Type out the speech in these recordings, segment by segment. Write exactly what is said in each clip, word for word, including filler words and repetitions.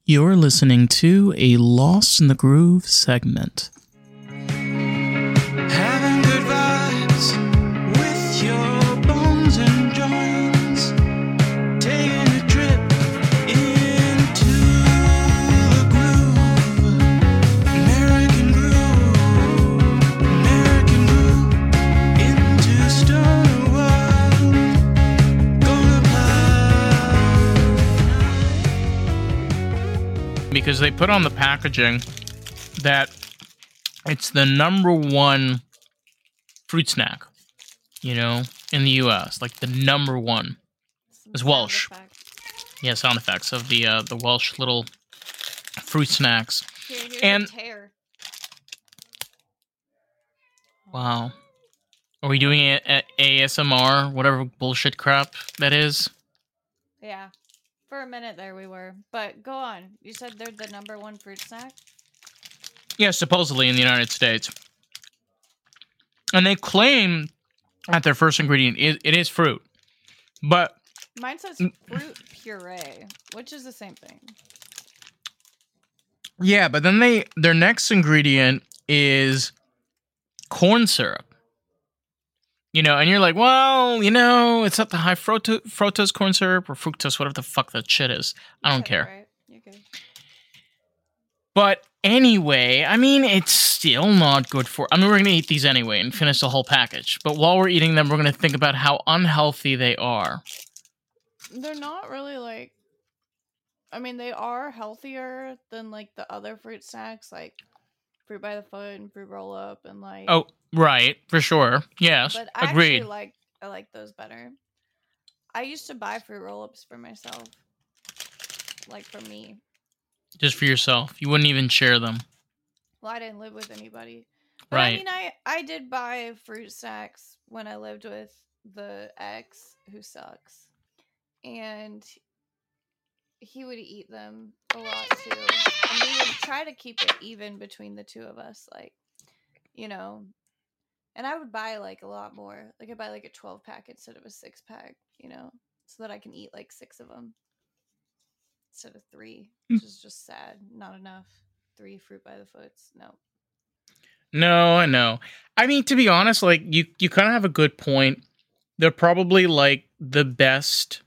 You're listening to a Lost in the Groove segment. Having good vibes with your bones and joints. Taking a trip into the groove. American groove. American groove. Into stoner world. Gonna play. Because they put on the packaging that it's the number one fruit snack, you know, in the U S. Like the number one. It's Welsh. Yeah, sound effects of the uh, the Welsh little fruit snacks. Here, here's And- a tear. Wow. Are we doing it at A S M R? Whatever bullshit crap that is? Yeah. For a minute there we were. But go on. You said they're the number one fruit snack? Yeah, supposedly in the United States. And they claim that their first ingredient is it is fruit. But Mine says fruit puree, which is the same thing. yeah, but then they their next ingredient is corn syrup. You know, and you're like, well, you know, it's not the high fructo- fructose corn syrup or fructose, whatever the fuck that shit is. I don't Said it care. right. You're good. But anyway, I mean, it's still not good for... I mean, we're going to eat these anyway and finish the whole package. But while we're eating them, we're going to think about how unhealthy they are. They're not really like... I mean, they are healthier than like the other fruit snacks, like fruit by the foot and fruit roll up and like... Oh, right. For sure. Yes. But I Agreed. actually like I like those better. I used to buy fruit roll-ups for myself. Like for me. Just for yourself. You wouldn't even share them. Well, I didn't live with anybody. But Right. I mean, I, I did buy fruit snacks when I lived with the ex who sucks. And he would eat them a lot too. And we would try to keep it even between the two of us. Like, you know. And I would buy like a lot more. Like I'd buy like a twelve pack instead of a six pack, you know, so that I can eat like six of them instead of three, which is just sad. Not enough. Three fruit by the foots. No. No, I know. I mean, to be honest, like, you, you kind of have a good point. They're probably, like, the best...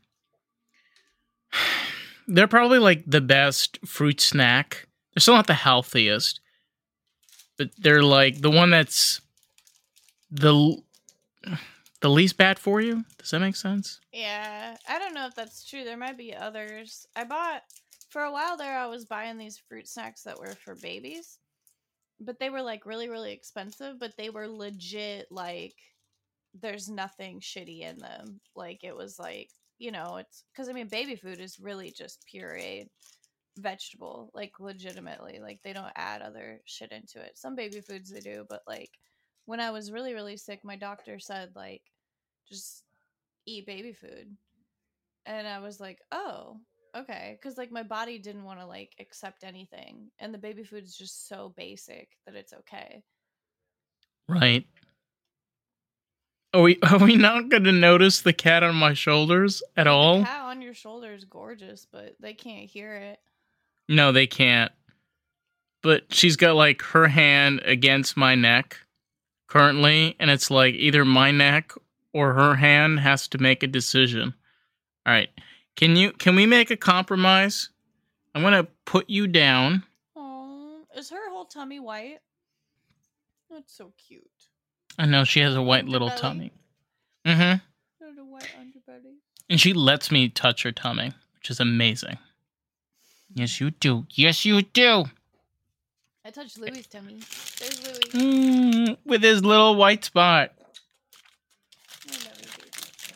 They're probably, like, the best fruit snack. They're still not the healthiest. But they're, like, the one that's... the the least bad for you. Does that make sense? Yeah, I don't know if that's true. There might be others. I bought for a while there. I was buying these fruit snacks that were for babies, but they were like really, really expensive. But they were legit. Like, there's nothing shitty in them. Like it was like, you know, it's because I mean, baby food is really just pureed vegetable. Like legitimately, like they don't add other shit into it. Some baby foods they do, but like. When I was really, really sick, my doctor said, like, just eat baby food. And I was like, oh, okay. Because, like, my body didn't want to, like, accept anything. And the baby food is just so basic that it's okay. Right. Are we, are we not going to notice the cat on my shoulders at all? The cat on your shoulder is gorgeous, but they can't hear it. No, they can't. But she's got, like, her hand against my neck. Currently, and it's like either my neck or her hand has to make a decision. All right, can you can we make a compromise? I'm gonna put you down. Oh, is her whole tummy white? That's so cute. I know she has a white little Underbelly? tummy. Mm-hmm. There's a white underbelly. And she lets me touch her tummy, which is amazing. Yes, you do. Yes, you do. I touched Louie's tummy. There's Louie. Mm, with his little white spot. I love you, baby.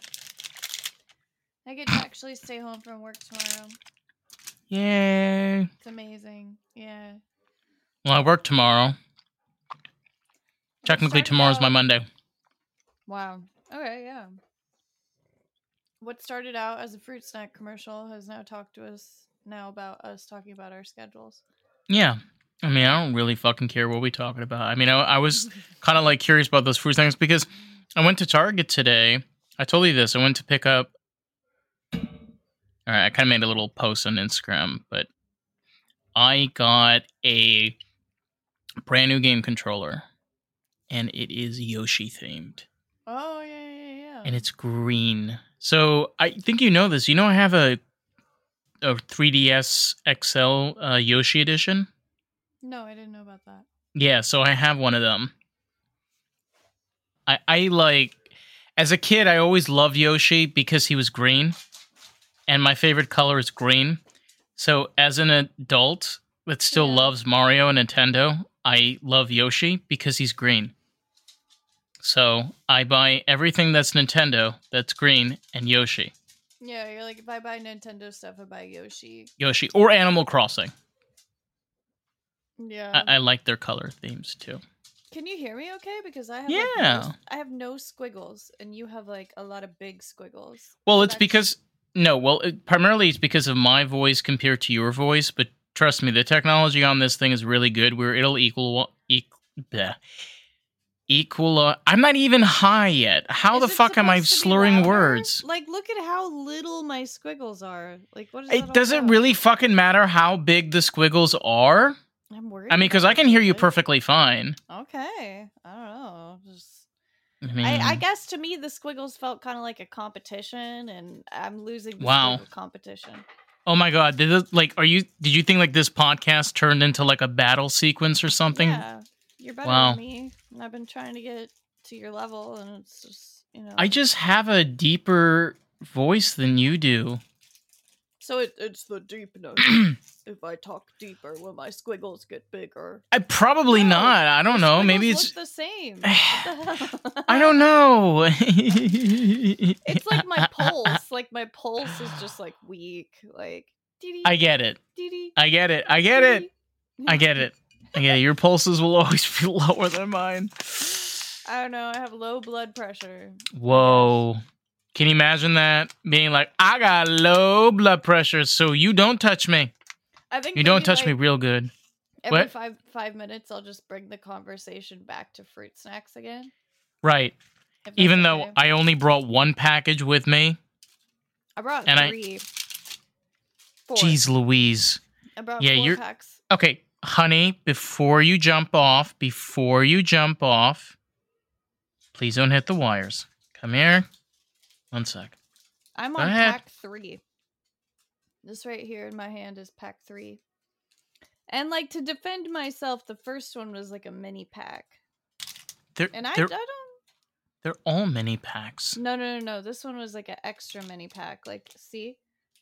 I get to actually stay home from work tomorrow. Yay. It's amazing. Yeah. Well, I work tomorrow. Technically, started tomorrow's my out- Monday. Wow. Okay, yeah. What started out as a fruit snack commercial has now talked to us now about us talking about our schedules. Yeah. I mean, I don't really fucking care what we talking about. I mean, I, I was kind of like curious about those fruit things because I went to Target today. I told you this. I went to pick up. All right, I kind of made a little post on Instagram, but I got a brand new game controller, and it is Yoshi themed, Oh yeah, yeah, yeah. and it's green. So I think you know this. You know I have a a three D S X L uh, Yoshi edition. No, I didn't know about that. Yeah, so I have one of them. I I like as a kid I always loved Yoshi because he was green, and my favorite color is green. So as an adult that still Yeah. loves Mario and Nintendo, I love Yoshi because he's green. So I buy everything that's Nintendo that's green and Yoshi. Yeah, you're like, if I buy Nintendo stuff, I buy Yoshi. Yoshi or Animal Crossing. Yeah. I, I like their color themes too. Can you hear me okay? Because I have Yeah. like, no, I have no squiggles, and you have like a lot of big squiggles. Well, Is it's that- because no, well, it, primarily it's because of my voice compared to your voice. But trust me, the technology on this thing is really good. Where it'll equal equal equal. Uh, I'm not even high yet. How Is the it fuck am I supposed to be slurring louder? words? Like, look at how little my squiggles are. Like, what is It that all doesn't about? really fucking matter how big the squiggles are. I'm worried. I mean, because about I can it, hear you dude. perfectly fine. Okay, I don't know. Just, I mean, I, I guess to me the squiggles felt kind of like a competition, and I'm losing the Wow. squiggle competition. oh my god, did it, like, are you? Did you think like this podcast turned into like a battle sequence or something? Yeah, you're better Wow. than me, and I've been trying to get to your level, and it's just, you know. I just have a deeper voice than you do. So it, it's the deepness. If I talk deeper, will my squiggles get bigger? I probably No, not. I don't The know. squiggles Maybe look it's. the same. What the hell? I don't know. It's like my pulse. Like my pulse is just like weak. Like dee-dee, I get it. dee-dee, I get it. I get it. dee-dee. I get it. I get it. Your pulses will always be lower than mine. I don't know. I have low blood pressure. Whoa. Can you imagine that? Being like, I got low blood pressure, so you don't touch me. I think You don't maybe, touch like, me real good. Every What? five five minutes, I'll just bring the conversation back to fruit snacks again. Right. if that's Even though okay. I only brought one package with me. I brought and I- three. Four. Jeez Louise. I brought Yeah, four you're- packs. Okay, honey, before you jump off, before you jump off, please don't hit the wires. Come here. One sec. I'm Go on ahead. pack three. This right here in my hand is pack three. And like to defend myself, the first one was like a mini pack. They're, And I, I they're, don't they're all mini packs. No no no no. This one was like an extra mini pack. Like see?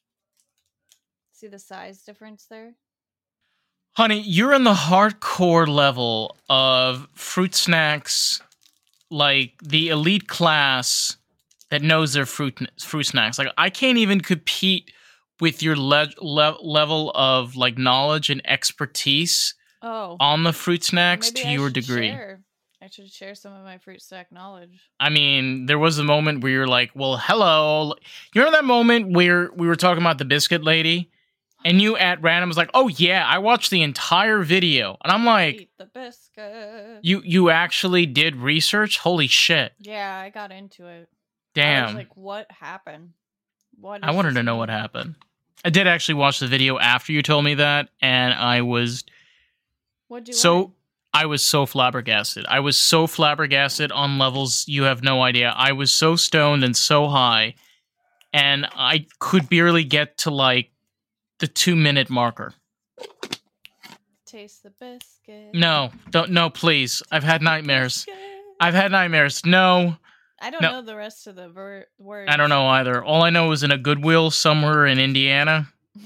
See the size difference there? Honey, you're in the hardcore level of fruit snacks, like the elite class that knows their fruit fruit snacks. Like I can't even compete with your le- le- level of like knowledge and expertise Oh. on the fruit snacks maybe to I your should degree. Share. I should share some of my fruit snack knowledge. I mean, there was a moment where you're like, "Well, hello." You remember that moment where we were talking about the biscuit lady, and you at random was like, "Oh yeah, I watched the entire video," and I'm like, Eat the biscuit. "You you actually did research? Holy shit! Yeah, I got into it. I Damn!" was like, what happened? What I is wanted this to know mean? what happened. I did actually watch the video after you told me that, and I was What'd you so learn? I was so flabbergasted. I was so flabbergasted on levels you have no idea. I was so stoned and so high, and I could barely get to like the two minute marker. Taste the biscuit. No, don't. No, please. I've had nightmares. Biscuit. I've had nightmares. No, I don't no. know the rest of the ver- words. I don't know either. All I know is in a Goodwill somewhere in Indiana.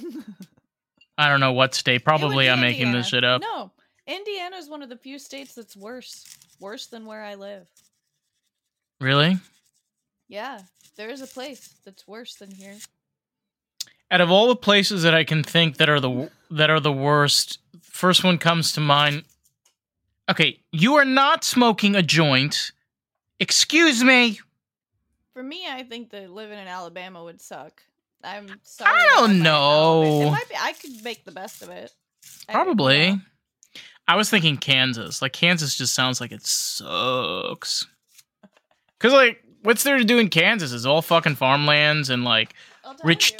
I don't know what state. Probably It would I'm be making this shit Indiana. up. No, Indiana is one of the few states that's worse. Worse than where I live. Really? Yeah, there is a place that's worse than here. Out of all the places that I can think that are the that are the worst, first one comes to mind. Okay, you are not smoking a joint. Excuse me. For me, I think that living in Alabama would suck. I'm sorry. I that don't I'm not in Alabama. know. It might be. I could make the best of it. I- Probably. yeah. I was thinking Kansas. Like Kansas just sounds like it sucks. Cause like, what's there to do in Kansas? It's all fucking farmlands and like I'll tell rich you. du-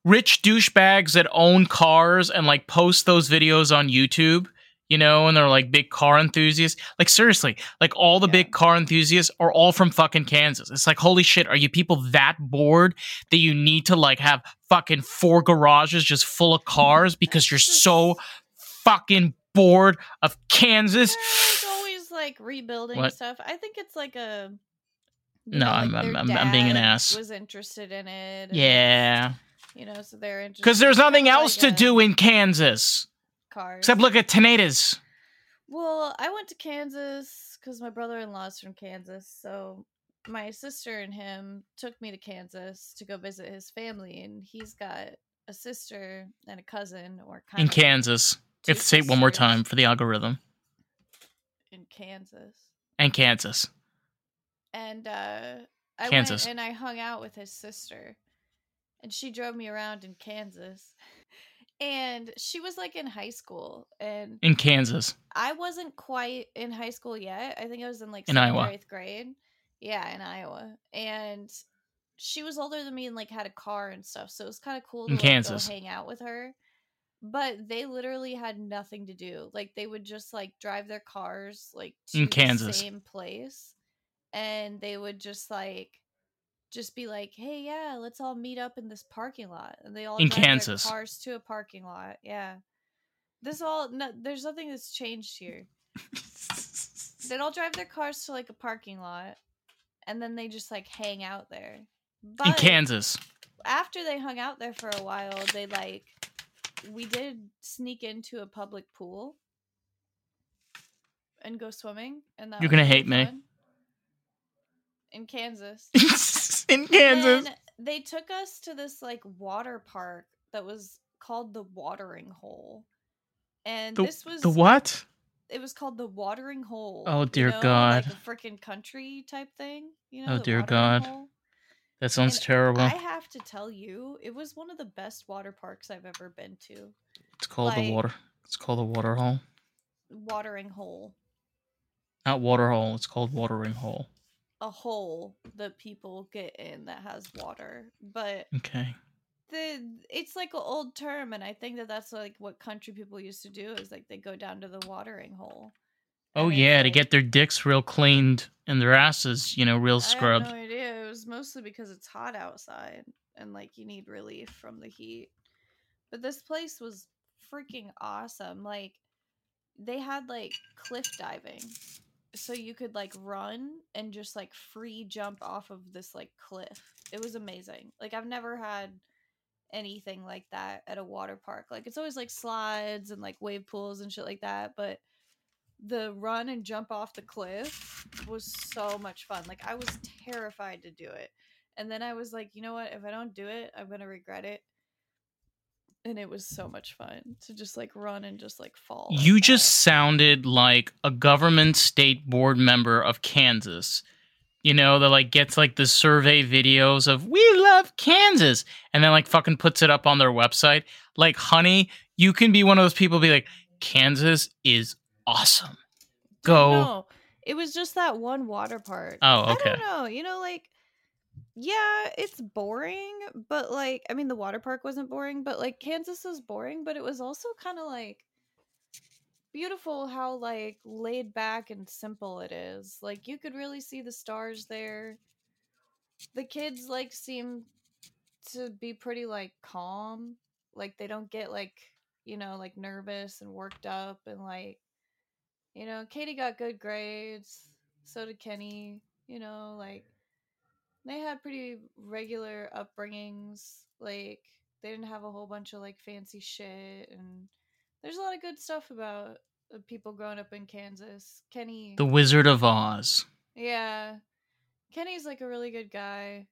rich douchebags that own cars and like post those videos on YouTube, you know, and they're like big car enthusiasts. Like seriously, like all the Yeah. big car enthusiasts are all from fucking Kansas. It's like, holy shit, are you people that bored that you need to like have fucking four garages just full of cars because you're so fucking bored of Kansas? They're like always like rebuilding What? stuff. I think it's like a you No, know, I'm- like I'm- their I'm- I'm being an dad ass. Was interested in it. and Yeah. it's, You know, so they're interested. Because there's it's nothing kinda else like to a do in Kansas Cars. except look at tornadoes. Well, I went to Kansas because my brother-in-law's from Kansas, so my sister and him took me to Kansas to go visit his family, and he's got a sister and a cousin, or kind In of Kansas. two If say it one more sisters time for the algorithm. in Kansas. And Kansas. And uh, I Kansas. went and I hung out with his sister, and she drove me around in Kansas. And she was like in high school, and In Kansas. I wasn't quite in high school yet. I think I was in like In seventh Iowa. or eighth grade. Yeah, in Iowa. And she was older than me and like had a car and stuff, so it was kind of cool to In like, go Kansas. hang out with her. But they literally had nothing to do. Like they would just like drive their cars like to In the Kansas. same place, and they would just like just be like, "Hey, yeah, let's all meet up in this parking lot," and they all In drive Kansas. their cars to a parking lot. Yeah, this all no, there's nothing that's changed here. They'd all drive their cars to like a parking lot, and then they just like hang out there. But In Kansas. after they hung out there for a while, they like we did sneak into a public pool and go swimming, and that You're was gonna really hate me. fun. In Kansas. In Kansas. Then they took us to this like water park that was called the Watering Hole. And The, this was the what? it was called the Watering Hole. Oh, you dear know, God. Like a freaking country type thing. You know, Oh, the dear Watering God. Hole. That sounds And terrible. I have to tell you, it was one of the best water parks I've ever been to. It's called the like- water. It's called the water hole. Watering Hole. Not water hole. It's called watering hole. A hole that people get in that has water. But Okay. the it's like an old term, and I think that that's like what country people used to do is like they go down to the watering hole. Oh And it's yeah, to like- get their dicks real cleaned and their asses, you know, real scrubbed. I have no idea. It was mostly because it's hot outside and like you need relief from the heat. But this place was freaking awesome. Like they had like cliff diving. So you could like run and just like free jump off of this like cliff. It was amazing. Like I've never had anything like that at a water park. Like it's always like slides and like wave pools and shit like that, but the run and jump off the cliff was so much fun. Like I was terrified to do it. And then I was like, you know what? If I don't do it, I'm going to regret it. And it was so much fun to just like run and just like fall. like You that. just sounded like a government state board member of Kansas. You know, that like gets like the survey videos of we love Kansas and then like fucking puts it up on their website. Like, honey, you can be one of those people be like, Kansas is awesome. Go. No, it was just that one water park. Oh, I okay. don't know. You know, like, yeah, it's boring, but like, I mean, the water park wasn't boring, but like, Kansas was boring, but it was also kind of like beautiful how like laid back and simple it is. Like, you could really see the stars there. The kids like seem to be pretty like calm. Like, they don't get like, you know, like nervous and worked up and like, you know, Katie got good grades. So did Kenny. You know, like they had pretty regular upbringings. Like they didn't have a whole bunch of like fancy shit. And there's a lot of good stuff about uh, people growing up in Kansas. Kenny, The Wizard of Oz. yeah, Kenny's like a really good guy.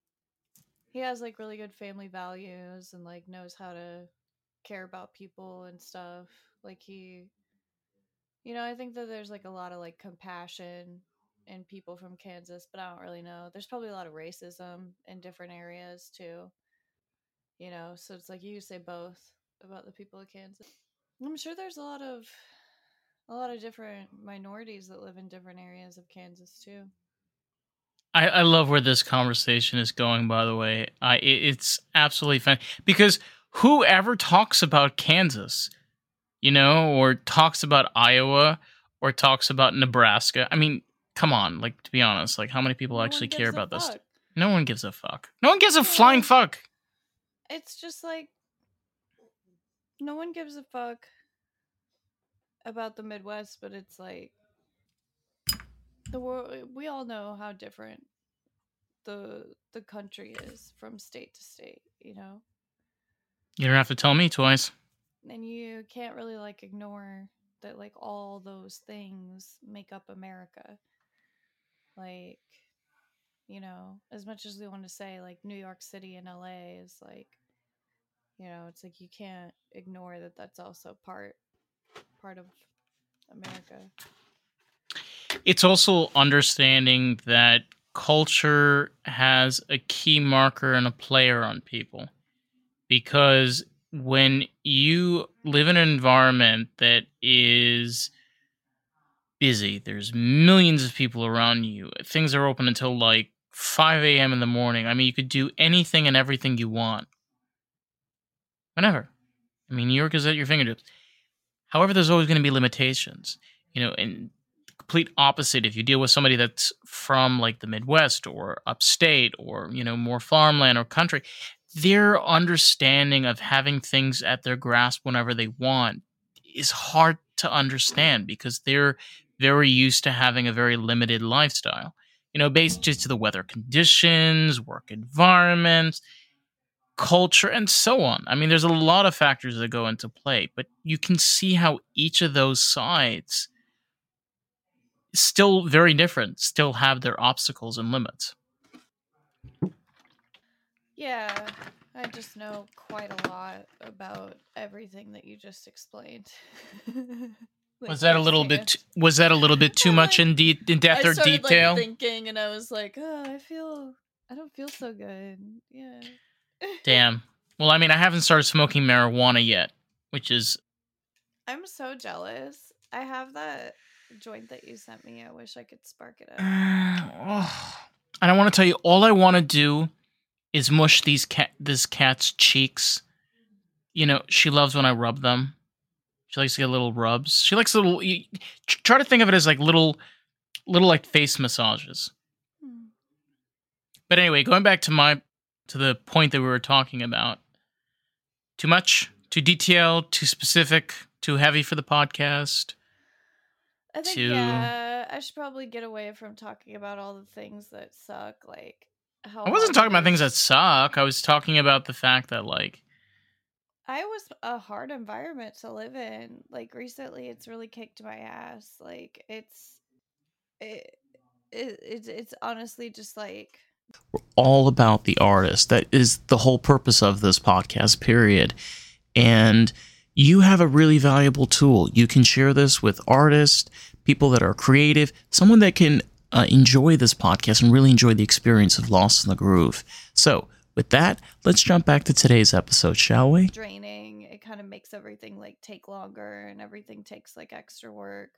He has like really good family values and like knows how to care about people and stuff. Like he You know, I think that there's like a lot of like compassion in people from Kansas, but I don't really know. There's probably a lot of racism in different areas too. You know, so it's like you could say both about the people of Kansas. I'm sure there's a lot of a lot of different minorities that live in different areas of Kansas too. I, I love where this conversation is going, by the way. I it, it's absolutely fun because whoever talks about Kansas, you know, or talks about Iowa or talks about Nebraska. I mean, come on, like to be honest, like how many people No actually one care gives a about this? fuck. No one gives a fuck. No one gives a flying Yeah. fuck. It's just like no one gives a fuck about the Midwest, but it's like the world. We all know how different the the country is from state to state, you know, You don't have to tell me twice. and you can't really like ignore that. Like all those things make up America. Like, you know, as much as we want to say like New York City and L A is like, you know, it's like you can't ignore that that's also part part of America. It's also understanding that culture has a key marker and a player on people. Because when you live in an environment that is busy, there's millions of people around you, things are open until like five a.m. in the morning. I mean, you could do anything and everything you want. Whenever. I mean, New York is at your fingertips. However, there's always going to be limitations. You know, and complete opposite if you deal with somebody that's from like the Midwest or upstate or, you know, more farmland or country, their understanding of having things at their grasp whenever they want is hard to understand because they're very used to having a very limited lifestyle, you know, based just to the weather conditions, work environments, culture, and so on. I mean, there's a lot of factors that go into play, but you can see how each of those sides still very different, still have their obstacles and limits. Yeah, I just know quite a lot about everything that you just explained. Like, Was that a little firsthand. bit? Was that a little bit too I'm much like- in, de- in depth I or started detail? like thinking, and I was like, "Oh, I feel, I don't feel so good." Yeah. Damn. Well, I mean, I haven't started smoking marijuana yet, which is I'm so jealous. I have that joint that you sent me. I wish I could spark it up. oh. And I want to tell you, all I want to do is mush these cat this cat's cheeks. You know, she loves when I rub them. She likes to get little rubs. She likes little. You, try to think of it as like little, little like face massages. Hmm. But anyway, going back to my to the point that we were talking about. Too much, too detailed, too specific, too heavy for the podcast. I think To yeah, I should probably get away from talking about all the things that suck. Like how I wasn't hard talking it about things that is. suck. I was talking about the fact that like I was a hard environment to live in. Like recently, it's really kicked my ass. Like it's it, it it's it's honestly just like we're all about the artist. That is the whole purpose of this podcast, period. And you have a really valuable tool. You can share this with artists, people that are creative, someone that can uh, enjoy this podcast and really enjoy the experience of Lost in the Groove. So, with that, let's jump back to today's episode, shall we? draining. It kind of makes everything like take longer, and everything takes like extra work.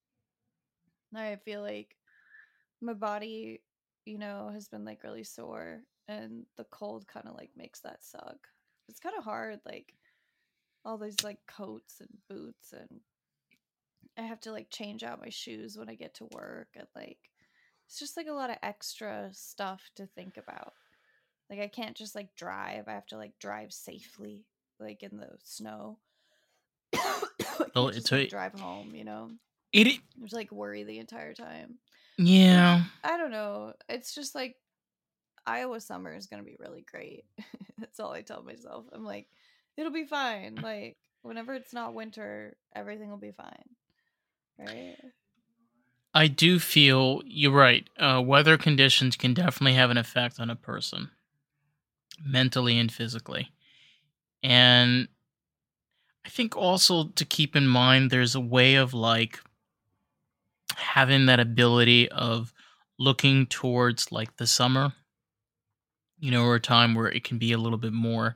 I feel like my body, you know, has been like really sore, and the cold kind of like makes that suck. It's kind of hard, like all these like coats and boots, and I have to like change out my shoes when I get to work, and like it's just like a lot of extra stuff to think about. Like I can't just like drive. I have to like drive safely, like in the snow. I Well, can't just it's like, a drive home, you know. it. There's like worry the entire time. Yeah. Which, I don't know. It's just like Iowa summer is gonna be really great. That's all I tell myself. I'm like, it'll be fine. Like whenever it's not winter, everything will be fine. Right? I do feel you're right. Uh, weather conditions can definitely have an effect on a person, mentally and physically. And I think also to keep in mind, there's a way of like having that ability of looking towards like the summer, you know, or a time where it can be a little bit more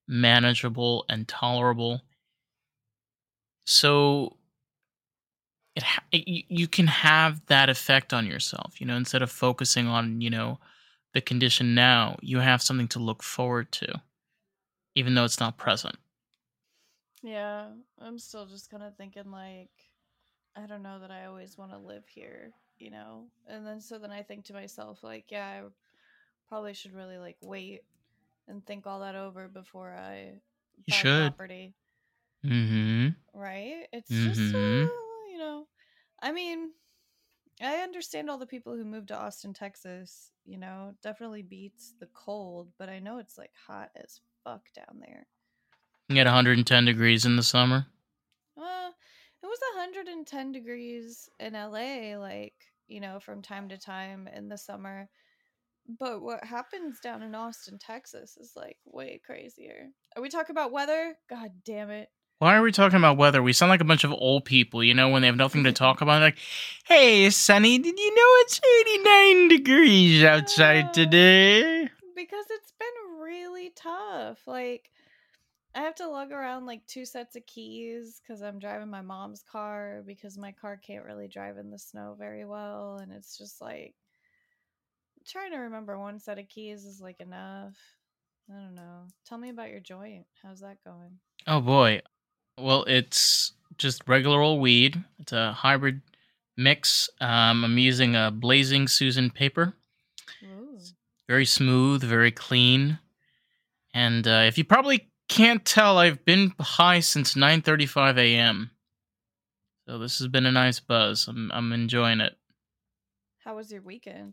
manageable and tolerable. So it, ha- it you, you can have that effect on yourself, you know, instead of focusing on, you know, the condition now, you have something to look forward to, even though it's not present. Yeah, I'm still just kind of thinking like, I don't know that I always want to live here, you know? And then so then I think to myself, like, yeah, I probably should really like wait and think all that over before I You buy should. property, Mm-hmm. right? It's just, Mm-hmm. uh, you know, I mean, I understand all the people who moved to Austin, Texas, you know, definitely beats the cold, but I know it's like hot as fuck down there. You get one hundred ten degrees in the summer. Uh, it was one hundred ten degrees in L A, like, you know, from time to time in the summer. But what happens down in Austin, Texas is like way crazier. Are we talking about weather? God damn it. Why are we talking about weather? We sound like a bunch of old people, you know, when they have nothing to talk about. Like, hey, Sonny, did you know it's eighty-nine degrees outside Uh, today? because it's been really tough. Like, I have to lug around like two sets of keys because I'm driving my mom's car because my car can't really drive in the snow very well. And it's just like trying to remember one set of keys is like enough. I don't know. Tell me about your joint. How's that going? Oh, boy. Well, it's just regular old weed. It's a hybrid mix. Um, I'm using a Blazing Susan paper. Ooh. Very smooth, very clean. And uh, if you probably can't tell, I've been high since nine thirty-five a.m. So this has been a nice buzz. I'm I'm enjoying it. How was your weekend?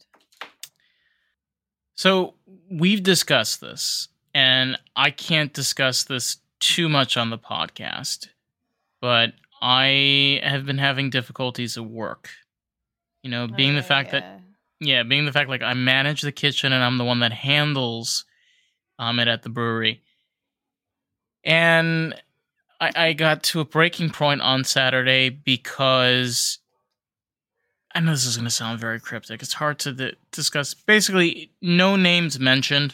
So we've discussed this, and I can't discuss this too much on the podcast, but I have been having difficulties at work. You know, Oh, being the yeah, fact that yeah. yeah, being the fact like I manage the kitchen and I'm the one that handles um it at the brewery. And I, I got to a breaking point on Saturday because I know this is going to sound very cryptic. It's hard to di- discuss. Basically, no names mentioned.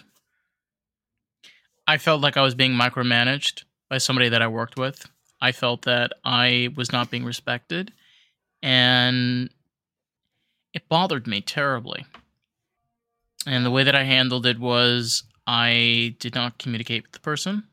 I felt like I was being micromanaged by somebody that I worked with. I felt that I was not being respected, and it bothered me terribly. And the way that I handled it was I did not communicate with the person,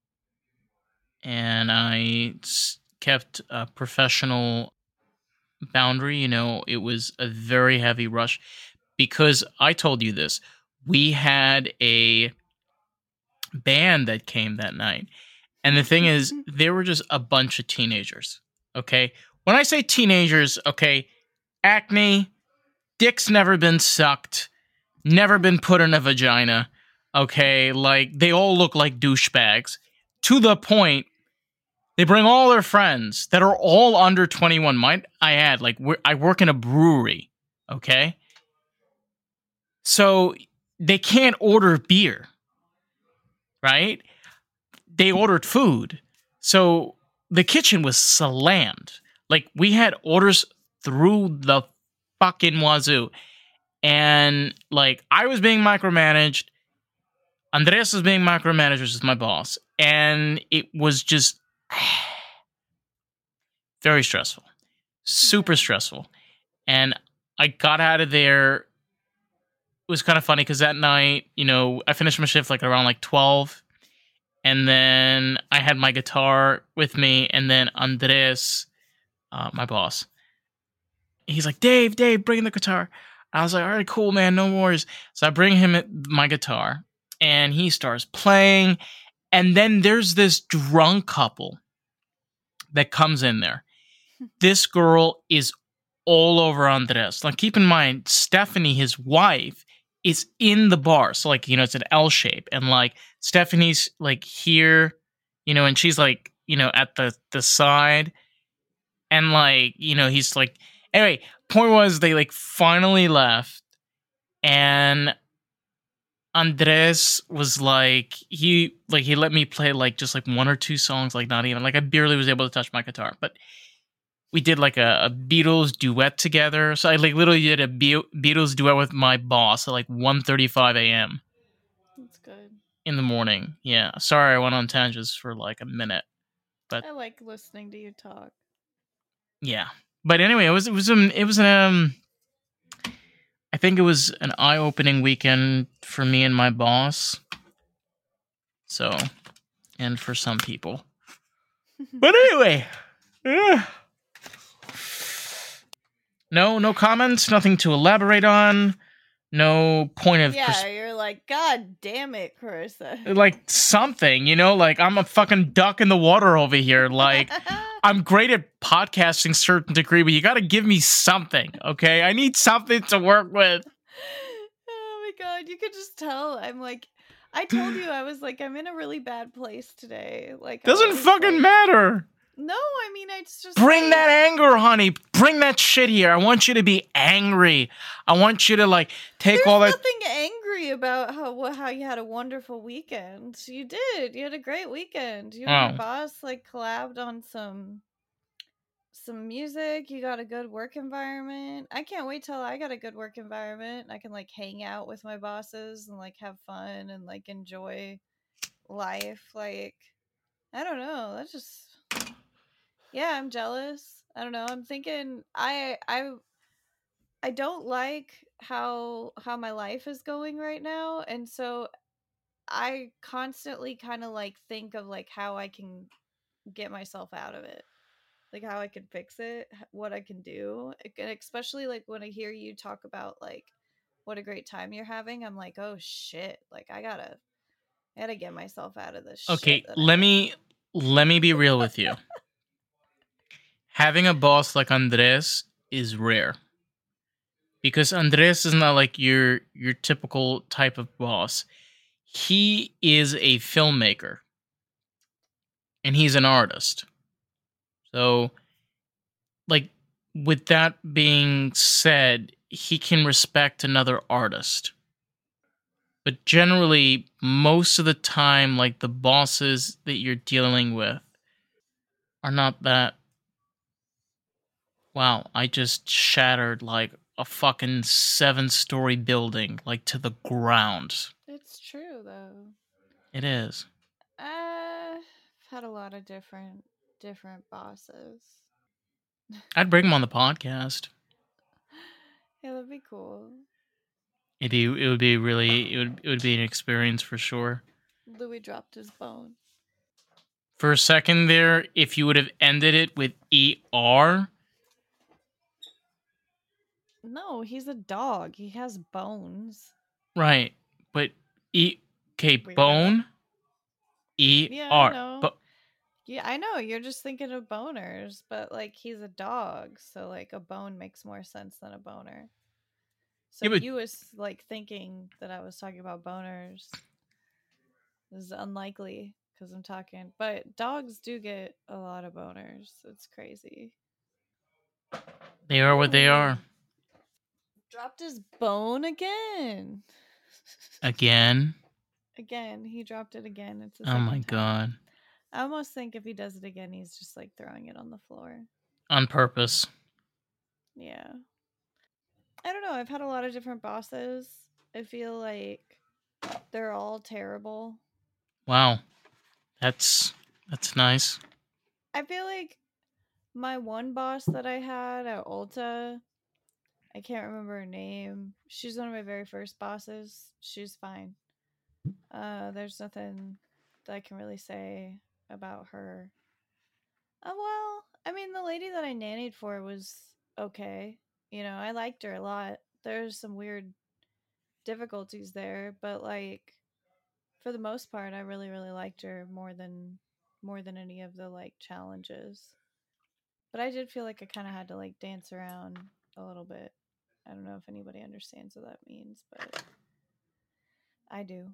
and I s- kept a professional boundary. You know, it was a very heavy rush because I told you this. We had a band that came that night. And the thing is, they were just a bunch of teenagers. Okay. When I say teenagers, okay, acne, dick's never been sucked, never been put in a vagina. Okay. Like, they all look like douchebags to the point they bring all their friends that are all under twenty-one. Might I add, like, we're, I work in a brewery. Okay. So they can't order beer, right? They ordered food. So the kitchen was slammed. Like, we had orders through the fucking wazoo. And, like, I was being micromanaged. Andreas was being micromanaged, which is my boss. And it was just very stressful. Super Yeah. stressful. And I got out of there. It was kind of funny because that night, you know, I finished my shift like around like twelve. And then I had my guitar with me. And then Andres, uh, my boss, he's like, Dave, Dave, bring the guitar. I was like, all right, cool, man, no worries. So I bring him my guitar. And he starts playing. And then there's this drunk couple that comes in there. This girl is all over Andres. Like, keep in mind, Stephanie, his wife, is in the bar. So, like, you know, it's an L shape. And, like, Stephanie's, like, here, you know, and she's, like, you know, at the, the side. And, like, you know, he's, like... Anyway, point was, they, like, finally left. And Andres was, like... He, like, he let me play, like, just, like, one or two songs. Like, not even... Like, I barely was able to touch my guitar. But... We did like a, a Beatles duet together. So I like literally did a Be- Beatles duet with my boss at like one thirty-five a.m. That's good. in the morning. Yeah. Sorry I went on tangents for like a minute. But I like listening to you talk. yeah. But anyway, it was it was um it was an um I think it was an eye-opening weekend for me and my boss. So, and for some people. But anyway, yeah. No, no comments, nothing to elaborate on. No point of Yeah, pers- you're like, God damn it, Carissa. like something, you know, like I'm a fucking duck in the water over here. Like I'm great at podcasting to a certain degree, but you got to give me something, okay? I need something to work with. Oh my god, you could just tell. I'm like, I told you I was like, I'm in a really bad place today. Like, I Doesn't was fucking like- matter. No, I mean, it's just Bring like- that anger, honey. Bring that shit here. I want you to be angry. I want you to like take There's all that. nothing angry about how wha- how you had a wonderful weekend. You did. You had a great weekend. You and Oh. your boss like collabed on some some music. You got a good work environment. I can't wait till I got a good work environment. I can like hang out with my bosses and like have fun and like enjoy life. Like, I don't know. That's just yeah, I'm jealous. I don't know. I'm thinking I I I don't like how how my life is going right now, and so I constantly kind of like think of like how I can get myself out of it. Like how I can fix it, h- what I can do. It- And especially like when I hear you talk about like what a great time you're having, I'm like, "Oh shit. Like I got to I got to get myself out of this shit." Okay, that I let am." me let me be real with you. Having a boss like Andres is rare. Because Andres is not like your your typical type of boss. He is a filmmaker. And he's an artist. So like with that being said, he can respect another artist. But generally, most of the time, like the bosses that you're dealing with are not that. Wow, I just shattered like a fucking seven story building, like to the ground. It's true though. It is. Uh, I've had a lot of different different bosses. I'd bring him on the podcast. Yeah, that'd be cool. It'd be, it would be really, it would, it would be an experience for sure. Louis dropped his bone. For a second there, if you would have ended it with E R, No, he's a dog. He has bones. right, but E, okay, Wait, bone, E Yeah, R. I know. But Yeah, I know. You're just thinking of boners, but like he's a dog, so like a bone makes more sense than a boner. So Yeah, but- you was like thinking that I was talking about boners. This is unlikely because I'm talking, but dogs do get a lot of boners. It's crazy. they are what they are. Dropped his bone again. Again. Again, he dropped it again. It's the Oh my second time. god. I almost think if he does it again, he's just like throwing it on the floor. On purpose. Yeah. I don't know. I've had a lot of different bosses. I feel like they're all terrible. Wow. That's that's nice. I feel like my one boss that I had at Ulta, I can't remember her name. She's one of my very first bosses. She's fine. Uh, there's nothing that I can really say about her. Uh, well, I mean, the lady that I nannied for was okay. You know, I liked her a lot. There's some weird difficulties there, but like for the most part, I really, really liked her more than more than any of the like challenges. But I did feel like I kind of had to like dance around a little bit. I don't know if anybody understands what that means, but I do.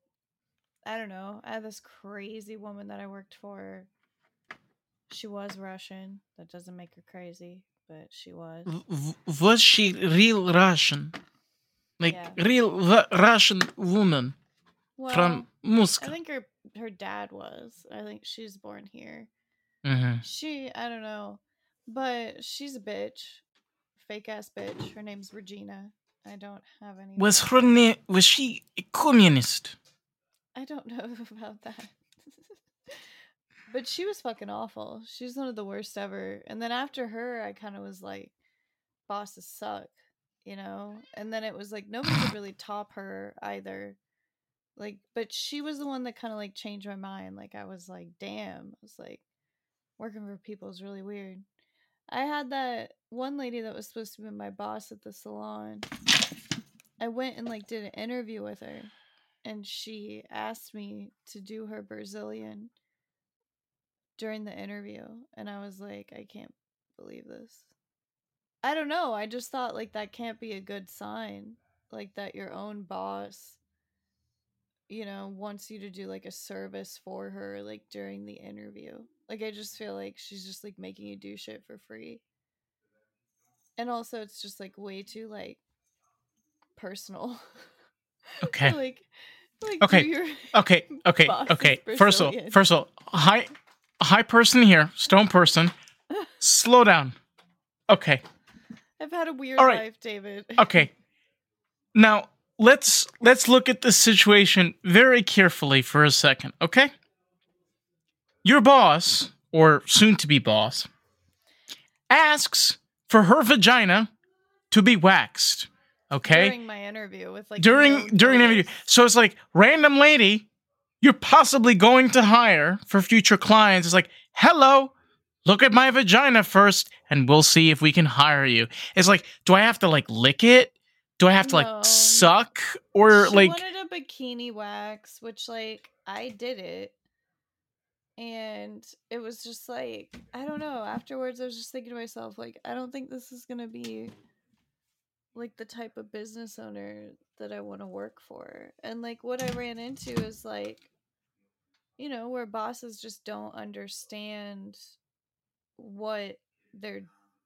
I don't know. I had this crazy woman that I worked for. She was Russian. That doesn't make her crazy, but she was. W- w- was she real Russian? Like Yeah. real Ru- Russian woman Well, from Moscow? I think her her dad was. I think she's born here. Mhm. She, I don't know, but she's a bitch, fake ass bitch. Her name's Regina. I don't have any. Was her name, was she a communist? I don't know about that. But she was fucking awful. She was one of the worst ever. And then after her, I kind of was like, bosses suck, you know? And then it was like, nobody could really top her either. Like, but she was the one that kind of like changed my mind. Like, I was like, damn. I was like, working for people is really weird. I had that one lady that was supposed to be my boss at the salon. I went and like did an interview with her, and she asked me to do her Brazilian during the interview, and I was like, I can't believe this. I don't know. I just thought like that can't be a good sign, like that your own boss, you know, wants you to do like a service for her like during the interview. Like, I just feel like she's just like making you do shit for free. And also it's just like way too like personal. Okay. like like Okay. do your Okay. Okay. boss's Okay. First of all, Brazilian. first of all, hi, hi person here, stone person. Slow down. Okay. I've had a weird All right. life, David. Okay. Now let's let's look at the situation very carefully for a second. Okay. Your boss, or soon-to-be boss, asks for her vagina to be waxed. Okay. During my interview with like during no during an notice. interview. So it's like, random lady you're possibly going to hire for future clients is like, hello, look at my vagina first, and we'll see if we can hire you. It's like, do I have to like lick it? Do I have to No. like suck? Or She like, wanted a bikini wax, which like I did it. And it was just like, I don't know. Afterwards, I was just thinking to myself, like, I don't think this is going to be like the type of business owner that I want to work for. And like what I ran into is like, you know, where bosses just don't understand what their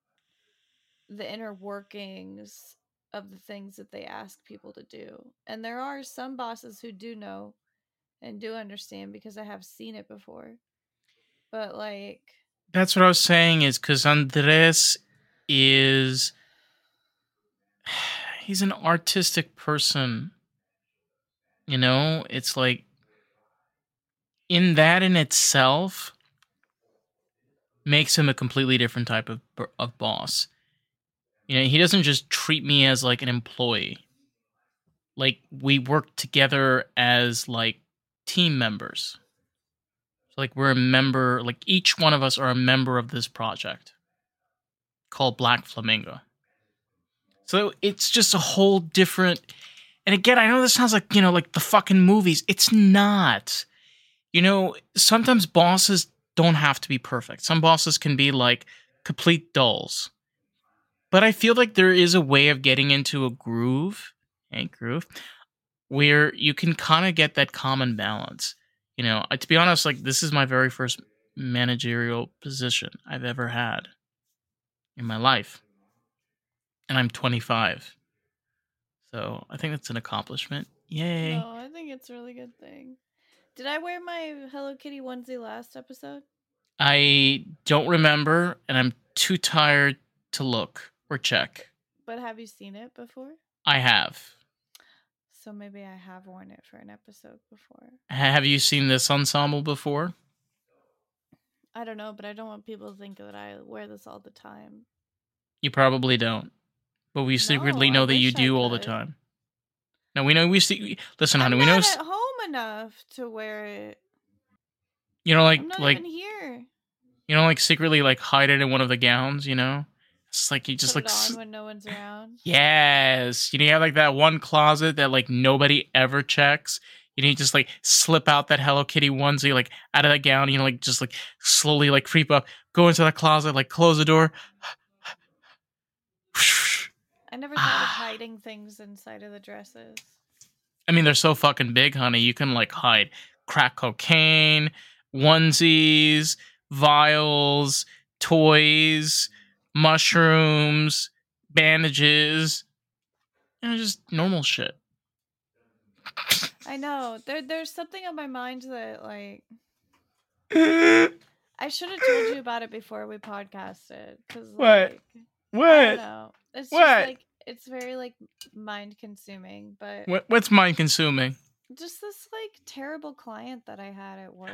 the inner workings of the things that they ask people to do. And there are some bosses who do know and do understand because I have seen it before. But like, that's what I was saying, is because Andres is, he's an artistic person. You know, it's like, in that in itself makes him a completely different type of of boss. You know, he doesn't just treat me as like an employee. Like, we work together as like team members. So like, we're a member, like each one of us are a member of this project called Black Flamingo. So it's just a whole different, and again, I know this sounds like, you know, like the fucking movies. It's not. You know, sometimes bosses don't have to be perfect. Some bosses can be like complete dulls. But I feel like there is a way of getting into a groove, a groove, where you can kind of get that common balance. You know, to be honest, like, this is my very first managerial position I've ever had in my life. And I'm twenty-five. So I think that's an accomplishment. Yay. no, I think it's a really good thing. Did I wear my Hello Kitty onesie last episode? I don't remember, and I'm too tired to look or check. But have you seen it before? I have. So maybe I have worn it for an episode before. Have you seen this ensemble before? I don't know, but I don't want people to think that I wear this all the time. You probably don't. But we secretly No, I know that you wish I do all the could. time. No, we know we see. Listen, honey, I'm we know. not s- at home enough to wear it. You know, like I'm not like even here. you know, like secretly like hide it in one of the gowns. You know, it's like you just Put like. it s- on when no one's around. Yes, you know, you have like that one closet that like nobody ever checks. You know, you just like slip out that Hello Kitty onesie like out of that gown. You know, like just like slowly like creep up, go into the closet, like close the door. I never thought of hiding things inside of the dresses. I mean, they're so fucking big, honey. You can like hide crack cocaine, onesies, vials, toys, mushrooms, bandages, you know, just normal shit. I know. There, there's something on my mind that like I should have told you about it before we podcasted. Cause What? like I don't What? know. It's What? just like it's very like mind consuming, but What? What's mind consuming? just this like terrible client that I had at work.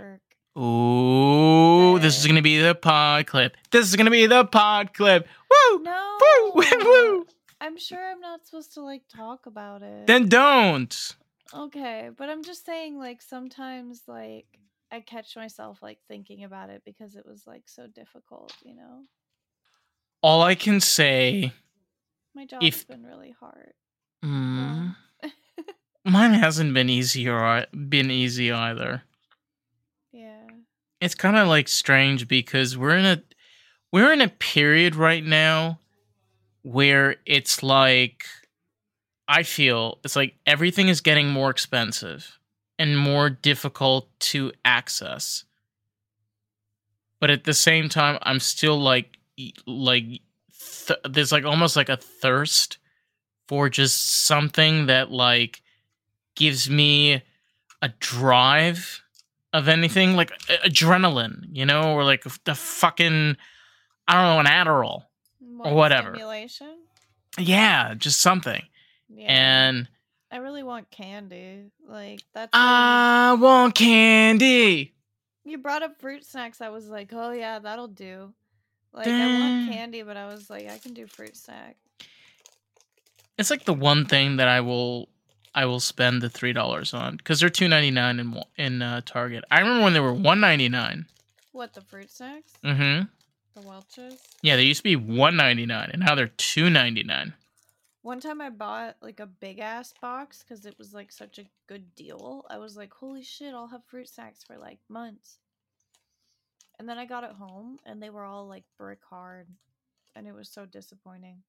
Ooh, this is Hey. gonna be the pod clip. This is gonna be the pod clip. Woo! No. Woo! Woo! Woo! I'm sure I'm not supposed to like talk about it. Then don't. Okay, but I'm just saying, like, sometimes, like, I catch myself, like, thinking about it because it was, like, so difficult, you know? All I can say, My job's if been really hard. mm, So, mine hasn't been easy or been easy either. yeah. It's kind of like strange because we're in a we're in a period right now where it's like I feel it's like everything is getting more expensive and more difficult to access. But at the same time, I'm still like e- like th- there's like almost like a thirst for just something that like gives me a drive of anything, like a- adrenaline, you know, or like the fucking I don't know, an Adderall. What, whatever. Stimulation? Yeah, just something. Yeah. And I really want candy. Like, that's why I want candy. when you, you brought up fruit snacks, I was like, oh, yeah, that'll do. Like, I Damn. want candy, but I was like, I can do fruit snack. It's like the one thing that I will I will spend the three dollars on because they're two ninety nine in in uh, Target. I remember when they were one ninety nine. What, the fruit snacks? Mm-hmm. The Welch's? Yeah, they used to be one ninety nine, and now they're two ninety nine. One time I bought like a big ass box because it was like such a good deal. I was like, holy shit, I'll have fruit snacks for like months. And then I got it home and they were all like brick hard. And it was so disappointing.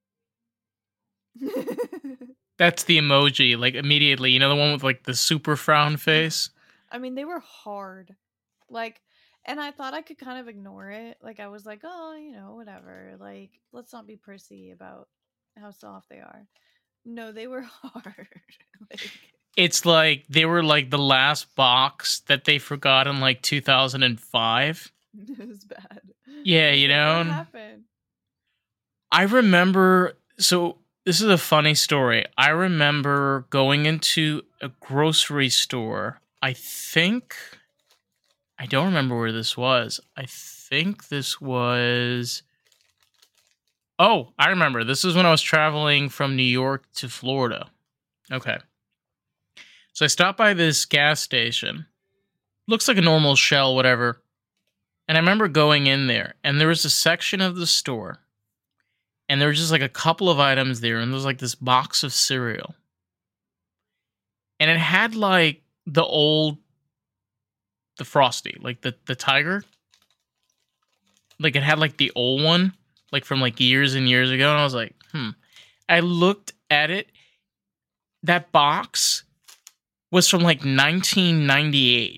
That's the emoji, like immediately. You know the one with like the super frown face? I mean, they were hard. Like, and I thought I could kind of ignore it. Like, I was like, oh, you know, whatever. Like, let's not be prissy about how soft they are. No, they were hard. Like, It's like they were like the last box that they forgot in like two thousand five. it was bad. Yeah, I was you like, know? what happened? I remember, so this is a funny story. I remember going into a grocery store. I think, I don't remember where this was. I think this was, oh, I remember. This is when I was traveling from New York to Florida. Okay. So I stopped by this gas station. Looks like a normal Shell, whatever. And I remember going in there, and there was a section of the store. And there were just like a couple of items there, and there was like this box of cereal. And it had like the old, the Frosty, like the, the Tiger. Like it had like the old one, like from like years and years ago. And I was like, hmm. I looked at it. That box was from like nineteen ninety-eight.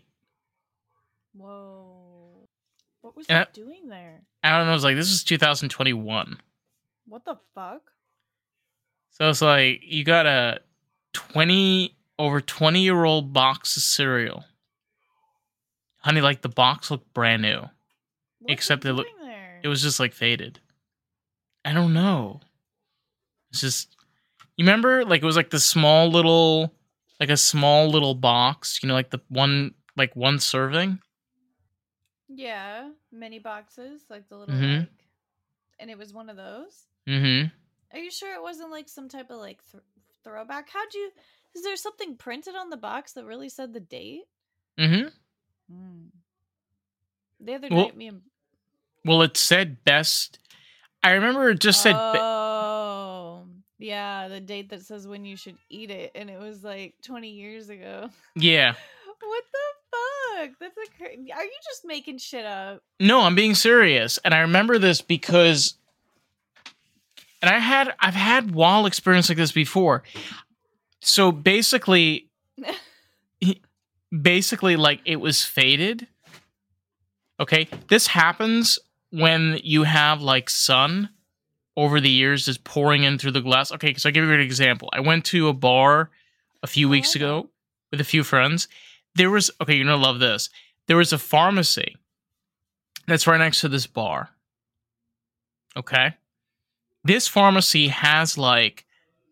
Whoa. What was And he I- doing there? I don't know. I was like, this is two thousand twenty-one. What the fuck? So it's like, you got a twenty, over twenty year old box of cereal. Honey, like the box looked brand new. What's Except he it doing loo- there? It was just like faded. I don't know. It's just, you remember, like it was like the small little, like a small little box, you know, like the one, like one serving. Yeah, mini boxes, like the little Mhm. like, and it was one of those. Mm-hmm. Are you sure it wasn't like some type of like th- throwback? How'd you? Is there something printed on the box that really said the date? Mm-hmm. Hmm. The other Well- night, me and Well, it said best. I remember it just said. be- oh yeah, the date that says when you should eat it, and it was like twenty years ago. yeah. What the fuck? That's a cra- Are you just making shit up? No, I'm being serious. And I remember this because, and I had, I've had wild experience like this before. So basically, basically like it was faded. Okay. This happens when you have like sun over the years just pouring in through the glass. Okay. So I'll give you an example. I went to a bar a few Oh, weeks I ago know. with a few friends. There was, okay, you're going to love this. There was a pharmacy that's right next to this bar. Okay. This pharmacy has like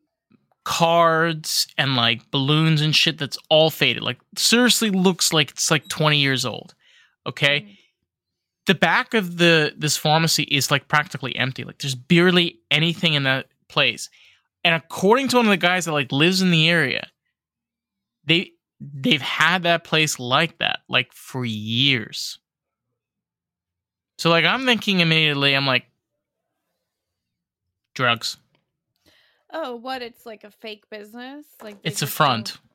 cards and like balloons and shit that's all faded. Like seriously looks like it's like twenty years old. Okay. Mm. The back of the this pharmacy is like practically empty. Like there's barely anything in that place. And according to one of the guys that like lives in the area, they they've had that place like that like for years. So like I'm thinking immediately, I'm like, drugs. Oh, what? It's like a fake business? Like they It's a just front. don't-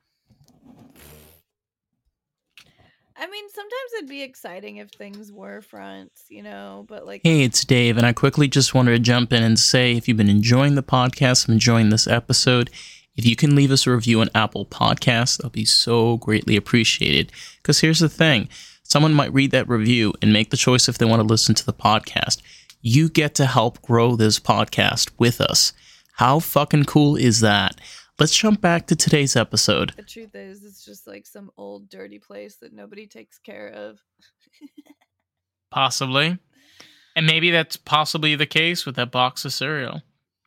I mean, sometimes it'd be exciting if things were fronts, you know, but like Hey, it's Dave, and I quickly just wanted to jump in and say if you've been enjoying the podcast and enjoying this episode, if you can leave us a review on Apple Podcasts, that'll be so greatly appreciated. Because here's the thing, someone might read that review and make the choice if they want to listen to the podcast. You get to help grow this podcast with us. How fucking cool is that? Let's jump back to today's episode. the truth is it's just like some old dirty place that nobody takes care of. Possibly. And maybe that's possibly the case with that box of cereal.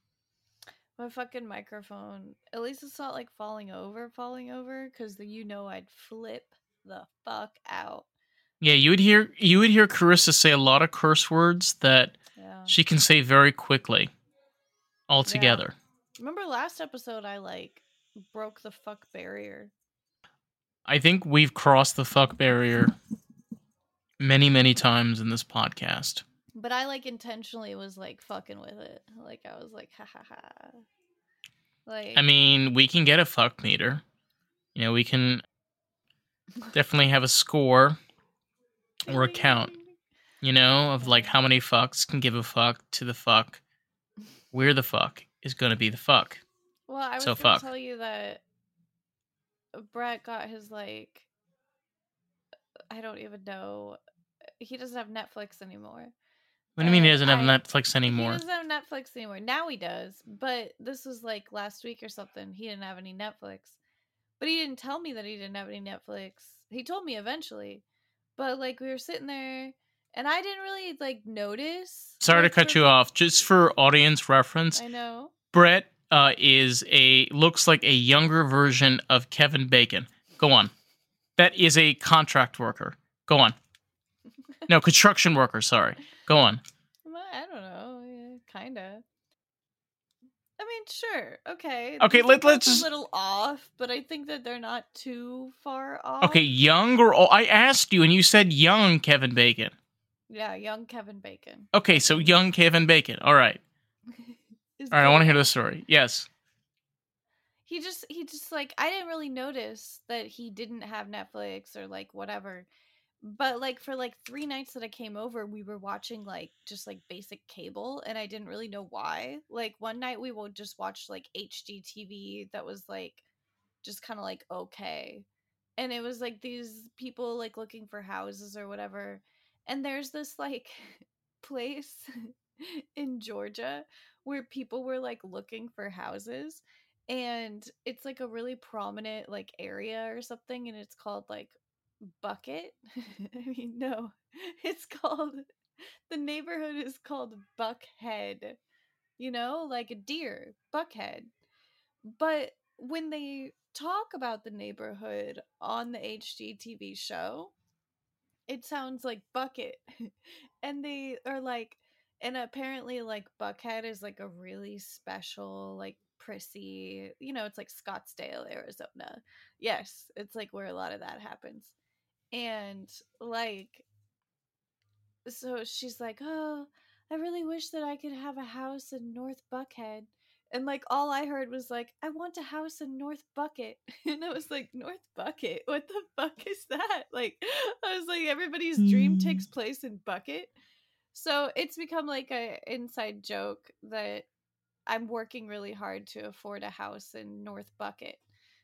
My fucking microphone. At least it's not like falling over, falling over, because you know I'd flip the fuck out. Yeah, you would hear you would hear Carissa say a lot of curse words that Yeah. she can say very quickly altogether. Remember last episode I like broke the fuck barrier. I think we've crossed the fuck barrier many, many times in this podcast. But I like intentionally was like fucking with it. Like I was like ha ha ha. Like I mean, we can get a fuck meter. You know, we can definitely have a score or a count, you know, of like how many fucks can give a fuck to the fuck. Where the fuck is going to be the fuck. Well, I was So gonna fuck. tell you that Brett got his like I don't even know. He doesn't have Netflix anymore. What do you mean he And doesn't have I- Netflix He anymore? doesn't have Netflix anymore. Now he does. But this was like last week or something. He didn't have any Netflix. But he didn't tell me that he didn't have any Netflix. He told me eventually. But like we were sitting there and I didn't really like notice. Sorry to like, cut for- you off. Just for audience reference, I know. Brett uh, is a looks like a younger version of Kevin Bacon. Go on. That is a contract worker. Go on. No, construction worker. Sorry. Go on. Well, I don't know. Yeah, kinda. I mean, sure. Okay. Okay, these are let- let's both just- a little off, but I think that they're not too far off. Okay, young or old? I asked you, and you said young Kevin Bacon. Yeah, young Kevin Bacon. Okay, so young Kevin Bacon. All right. Is All right, I want to hear good. the story. Yes. He just, he just like, I didn't really notice that he didn't have Netflix or like whatever. But like for like three nights that I came over, we were watching like just like basic cable, and I didn't really know why. Like one night we would just watch like H D T V that was like just kind of like okay. And it was like these people like looking for houses or whatever. And there's this like place in Georgia where people were like looking for houses, and it's like a really prominent like area or something, and it's called like Bucket. I mean, no, it's called the neighborhood is called Buckhead. You know, like a deer, Buckhead. But when they talk about the neighborhood on the H G T V show, it sounds like Bucket. And they are like, and apparently, like, Buckhead is like a really special, like, prissy, you know, it's like Scottsdale, Arizona. Yes, it's like where a lot of that happens. And like, so she's like, oh, I really wish that I could have a house in North Buckhead. And like, all I heard was like, I want a house in North Bucket. And I was like, North Bucket? What the fuck is that? Like, I was like, everybody's dream Mm. takes place in Bucket. So it's become like a inside joke that I'm working really hard to afford a house in North Bucket.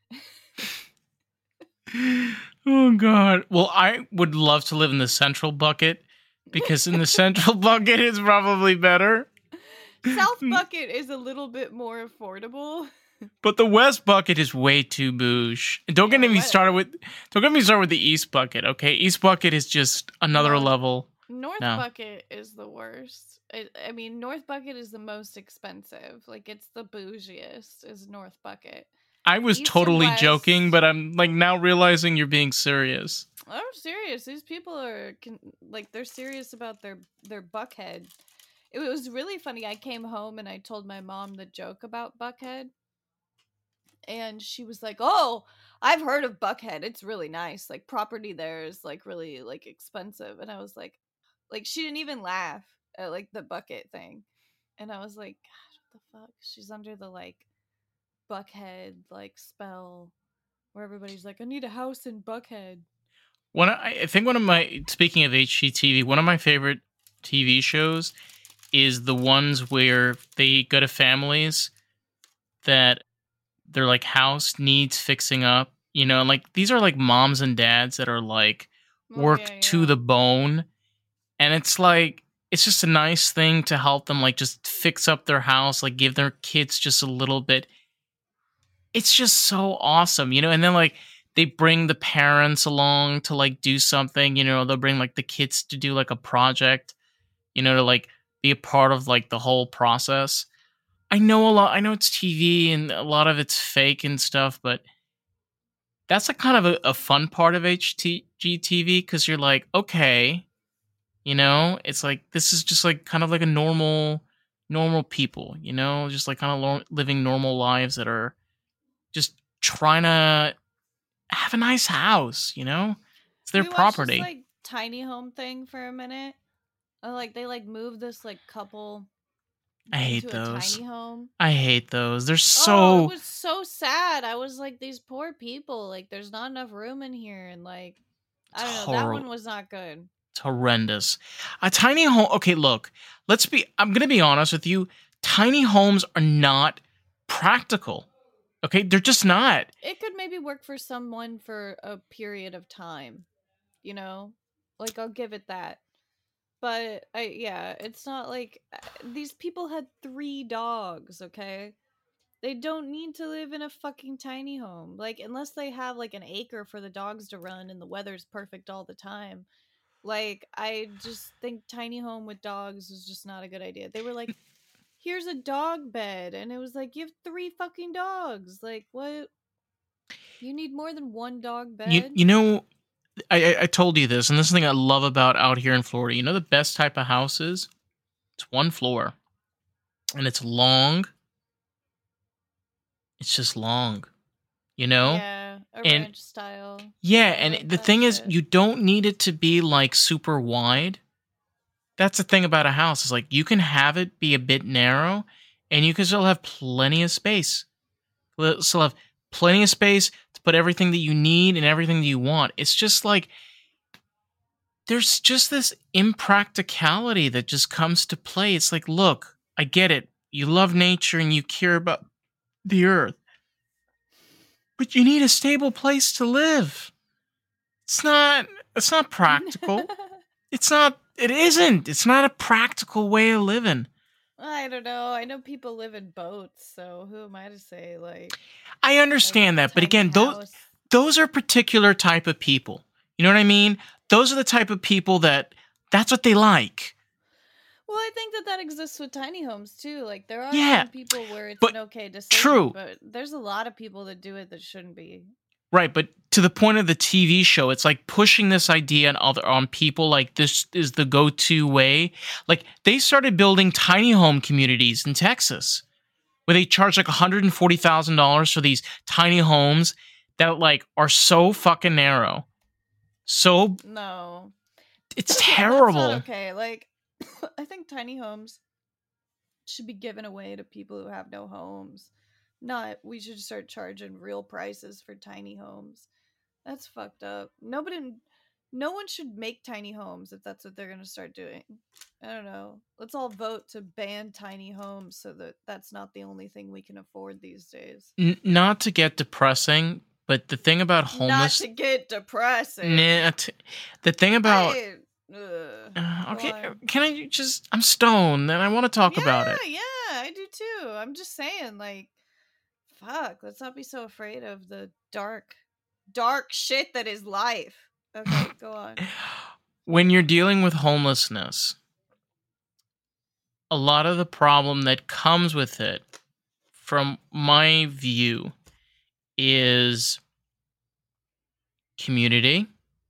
Oh god. Well, I would love to live in the central bucket because in the central bucket is probably better. South Bucket is a little bit more affordable. But the west bucket is way too boosh. And don't get Yeah, me what- started with don't get me started with the east bucket, okay? East bucket is just another No. level. North No. Bucket is the worst. I, I mean, North Bucket is the most expensive. Like, it's the bougiest, is North Bucket. I was East and totally West. joking, but I'm like now realizing you're being serious. I'm serious. These people are con- like they're serious about their their Buckhead. It was really funny. I came home and I told my mom the joke about Buckhead, and she was like, "Oh, I've heard of Buckhead. It's really nice. Like property there is like really like expensive." And I was like, like she didn't even laugh at like the bucket thing, and I was like, "God, what the fuck?" She's under the like Buckhead like spell where everybody's like, "I need a house in Buckhead." One, I I think one of my speaking of H G T V, one of my favorite T V shows is the ones where they go to families that their like house needs fixing up. You know, and like these are like moms and dads that are like Oh worked yeah, to yeah. the bone, and it's like it's just a nice thing to help them like just fix up their house, like give their kids just a little bit. It's just so awesome, you know. And then like they bring the parents along to like do something, you know. They'll bring like the kids to do like a project, you know, to like be a part of like the whole process. I know a lot. I know it's T V and a lot of it's fake and stuff, but that's a kind of a, a fun part of H G T V because you're like, okay, you know, it's like this is just like kind of like a normal, normal people, you know, just like kind of lo- living normal lives that are just trying to have a nice house, you know, it's their We watched this property. like tiny home thing for a minute. Uh, like they like moved this like couple I hate into a those. tiny home. I hate those. They're Oh, it so was so sad. I was like, these poor people. Like, there's not enough room in here, and like, I don't know. That horrible. one was not good. It's horrendous. A tiny home. Okay, look. Let's be. I'm gonna be honest with you. Tiny homes are not practical. Okay, they're just not. It could maybe work for someone for a period of time, you know. Like, I'll give it that. But I, yeah, it's not like uh, these people had three dogs. Okay, they don't need to live in a fucking tiny home. Like, unless they have like an acre for the dogs to run and the weather's perfect all the time. Like, I just think tiny home with dogs is just not a good idea. They were like, here's a dog bed. And it was like, you have three fucking dogs. Like, what? You need more than one dog You bed? you know. I, I I told you this, and this is the thing I love about out here in Florida. You know the best type of house is? It's one floor, and it's long. It's just long, you know. Yeah, a And ranch style. yeah, I like and the that thing is, shit. you don't need it to be like super wide. That's the thing about a house is like you can have it be a bit narrow, and you can still have plenty of space. You'll still have plenty of space to put everything that you need and everything that you want. It's just like there's just this impracticality that just comes to play. It's like, look, I get it. You love nature and you care about the earth, but you need a stable place to live. It's not. It's not practical. It's not. It isn't. It's not a practical way of living. I don't know. I know people live in boats, so who am I to say? Like, I like understand that, but tiny again, those house. those are particular type of people. You know what I mean? Those are the type of people that that's what they like. Well, I think that that exists with tiny homes too. Like, there are Yeah, some people where it's but an okay decision, true. but there's a lot of people that do it that shouldn't be. Right, but to the point of the T V show, it's like pushing this idea on other on people like this is the go-to way. Like they started building tiny home communities in Texas where they charge like one hundred forty thousand dollars for these tiny homes that like are so fucking narrow. So No, it's that's not terrible. okay. Like, I think tiny homes should be given away to people who have no homes. Not we should start charging real prices for tiny homes. That's fucked up. Nobody, no one should make tiny homes if that's what they're gonna start doing. I don't know. Let's all vote to ban tiny homes so that that's not the only thing we can afford these days. N- not to get depressing, but the thing about Not homeless to get depressing. Nah, t- the thing about I, ugh, uh, go okay, on. can I just I'm stoned and I want to talk Yeah, about it. yeah, I do too. I'm just saying, like, fuck, let's not be so afraid of the dark, dark shit that is life. Okay, go on. When you're dealing with homelessness, a lot of the problem that comes with it, from my view, is community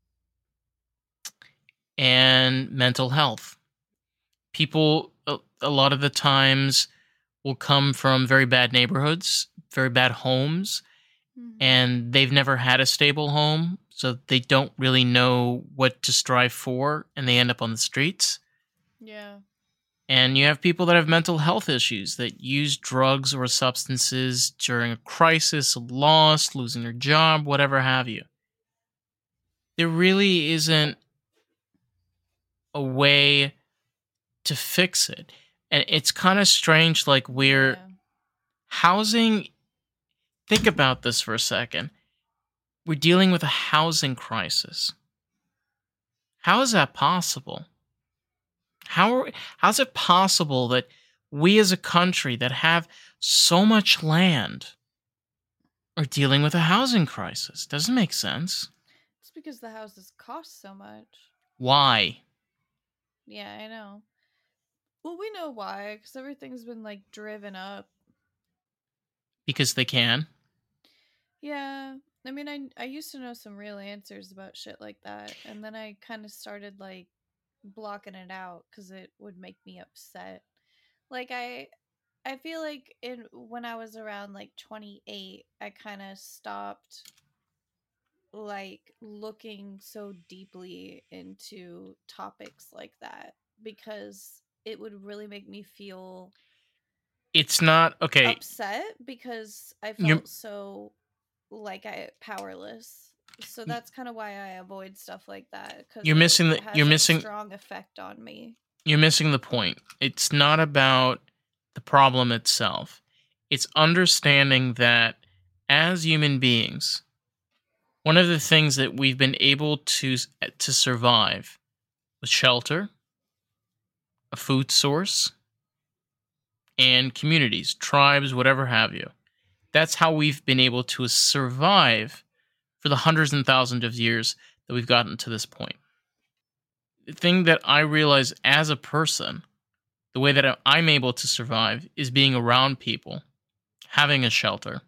and mental health. People, a, a lot of the times, will come from very bad neighborhoods, very bad homes, Mhm. and they've never had a stable home, so they don't really know what to strive for, and they end up on the streets. Yeah. And you have people that have mental health issues that use drugs or substances during a crisis, a loss, losing their job, whatever have you. There really isn't a way to fix it. And it's kind of strange, like, we're Yeah. housing. Think about this for a second. We're dealing with a housing crisis. How is that possible? How are, how's it possible that we as a country that have so much land are dealing with a housing crisis? Doesn't make sense. It's because the houses cost so much. Why? Yeah, I know. Well, we know why, because everything's been like driven up. Because they can. Yeah, I mean, I I used to know some real answers about shit like that, and then I kind of started like blocking it out because it would make me upset. Like I, I feel like in when I was around like twenty-eight, I kind of stopped like looking so deeply into topics like that because it would really make me feel It's not okay. upset because I You're felt so like I powerless. So that's kind of why I avoid stuff like that because you're it missing the has you're a missing strong effect on me. you're missing the point. It's not about the problem itself. It's understanding that as human beings, one of the things that we've been able to to survive was shelter, a food source, and communities, tribes, whatever have you. That's how we've been able to survive for the hundreds and thousands of years that we've gotten to this point. The thing that I realize as a person, the way that I'm able to survive is being around people, having a shelter,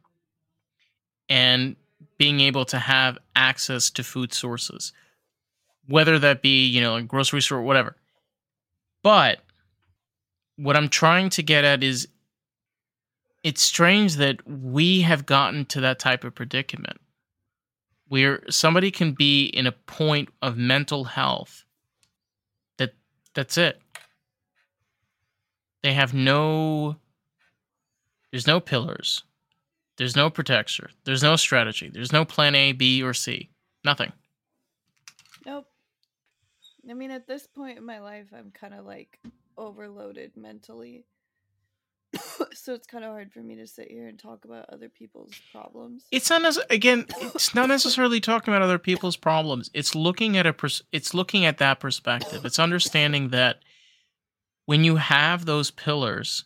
and being able to have access to food sources, whether that be, you know, a grocery store or whatever. But what I'm trying to get at is it's strange that we have gotten to that type of predicament where somebody can be in a point of mental health that that's it. They have no there's no pillars. There's no protection. There's no strategy. There's no plan A, B, or C. Nothing. Nope. I mean, at this point in my life, I'm kind of like overloaded mentally. So it's kind of hard for me to sit here and talk about other people's problems. It's not nece- again. It's not necessarily talking about other people's problems. It's looking at a. Pers- it's looking at that perspective. It's understanding that when you have those pillars,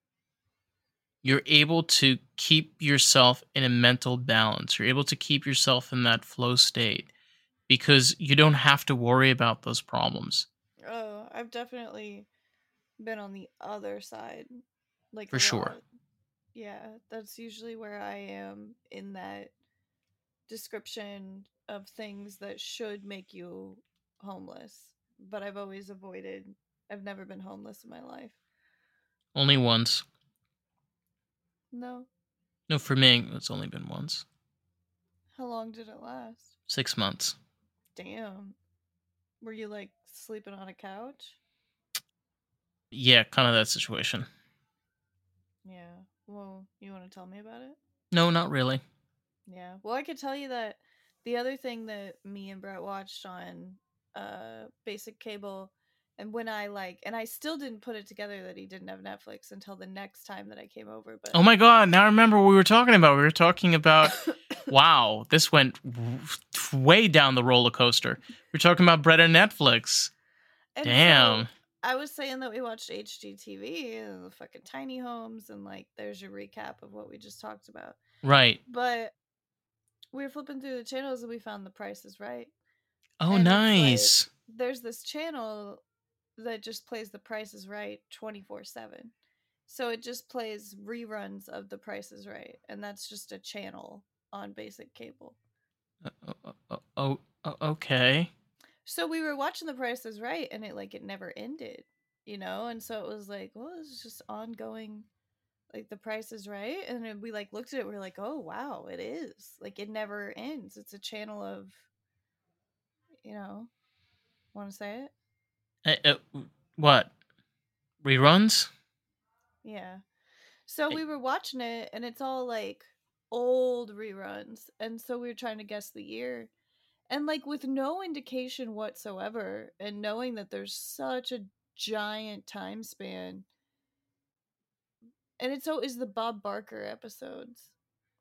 you're able to keep yourself in a mental balance. You're able to keep yourself in that flow state because you don't have to worry about those problems. Oh, I've definitely been on the other side, like For a sure. lot. Yeah, that's usually where I am in that description of things that should make you homeless. But I've always avoided. I've never been homeless in my life. Only once. No. No, for me, it's only been once. How long did it last? Six months. Damn. Were you like sleeping on a couch? Yeah, kind of that situation. Yeah. Well, you want to tell me about it? No, not really. Yeah. Well, I could tell you that the other thing that me and Brett watched on uh basic cable and when I like and I still didn't put it together that he didn't have Netflix until the next time that I came over, but Oh my god, now I remember what we were talking about. We were talking about, wow, this went w- way down the roller coaster. We're talking about Brett and Netflix. and Damn. so I was saying that we watched H G T V and the fucking tiny homes and like there's your recap of what we just talked about. Right. But we were flipping through the channels and we found The Price is Right. Oh, And it's nice. like, there's this channel that just plays The Price is Right twenty-four seven. So it just plays reruns of The Price is Right. And that's just a channel. on basic cable. Uh, uh, uh, oh, uh, okay. So we were watching The Price is Right, and it like it never ended, you know. And so it was like, well, this is just ongoing, like The Price is Right. And then we like looked at it, we are like, oh wow, it is. Like it never ends. It's a channel of, you know, want to say it? Uh, uh, what? Reruns? Yeah. So I- we were watching it, and it's all like old reruns, and so we were trying to guess the year, and like with no indication whatsoever, and knowing that there's such a giant time span, and it's always the Bob Barker episodes.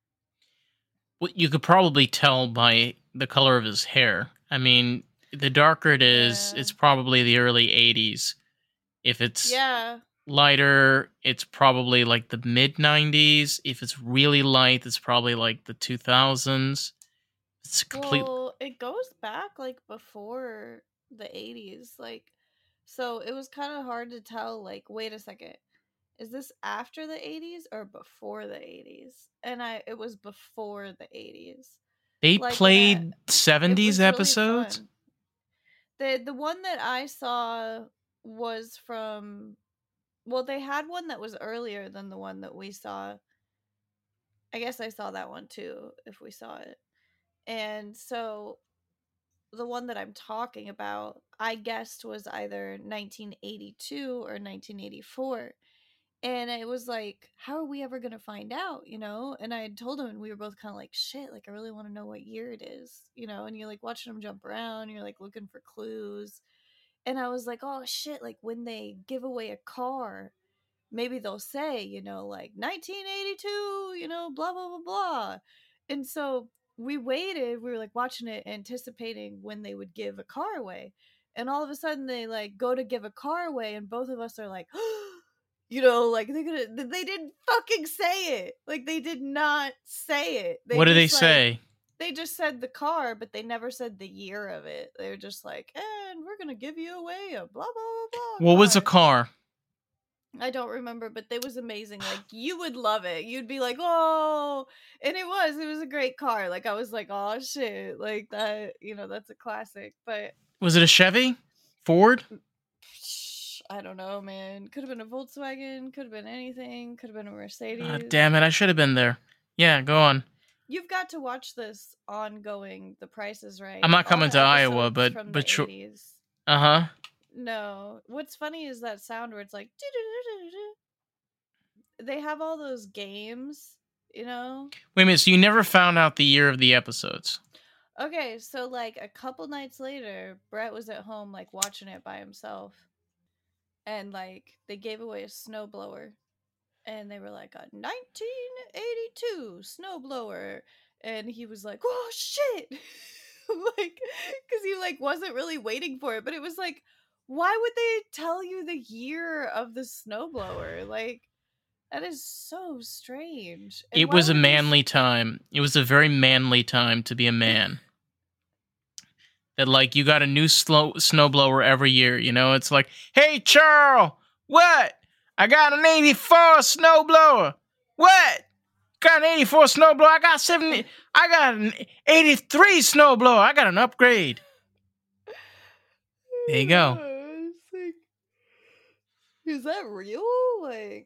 Well, you could probably tell by the color of his hair. I mean, the darker it is, Yeah. it's probably the early eighties. If it's Yeah. lighter, it's probably like the mid nineties. If it's really light, it's probably like the two thousands. It's complete. Well, it goes back like before the eighties, like, so it was kind of hard to tell. Like, wait a second, is this after the eighties or before the eighties? And I, it was before the eighties. They Like, and played I- It seventies was really episodes. fun. The the one that I saw was from, well, they had one that was earlier than the one that we saw. I guess I saw that one too, if we saw it. And so the one that I'm talking about, I guessed was either nineteen eighty-two or nineteen eighty-four. And it was like, how are we ever going to find out, you know? And I had told him, and we were both kind of like, shit, like, I really want to know what year it is, you know? And you're like watching them jump around, you're like looking for clues. And I was like, oh shit, like when they give away a car, maybe they'll say, you know, like nineteen eighty-two, you know, blah, blah, blah, blah. And so we waited, we were like watching it, anticipating when they would give a car away. And all of a sudden they like go to give a car away, and both of us are like, you know, like they could they didn't fucking say it. Like they did not say it. They What did they just, like, say? they just said the car, but they never said the year of it. They were just like, and we're gonna give you away a blah blah blah blah. What was the car." car? I don't remember, but it was amazing. Like you would love it. You'd be like, oh, and it was. It was a great car. Like I was like, oh shit, like that. You know, that's a classic. But Was it a Chevy? Ford? I don't know, man. Could have been a Volkswagen. Could have been anything. Could have been a Mercedes. Ah, damn it! I should have been there. Yeah, go on. You've got to watch this ongoing. The Price is Right. I'm not All coming the to Iowa, episodes but- from but the sure- eighties. Uh huh. No, what's funny is that sound where it's like they have all those games, you know. Wait a minute. So you never found out the year of the episodes? Okay, so like a couple nights later, Brett was at home like watching it by himself, and like they gave away a snowblower, and they were like a nineteen eighty-two snowblower, and he was like, "Oh shit!" Like, because he like wasn't really waiting for it, but it was like, why would they tell you the year of the snowblower? Like, that is so strange. And It why was a would they s- manly time. It was a very manly time to be a man. That like you got a new slow snowblower every year. You know, it's like, hey Charles, what? I got an eighty-four snowblower. What? Got an eighty-four snowblower. I got seventy. I got an eighty-three snowblower. I got an upgrade. There you go. It's like, is that real? Like,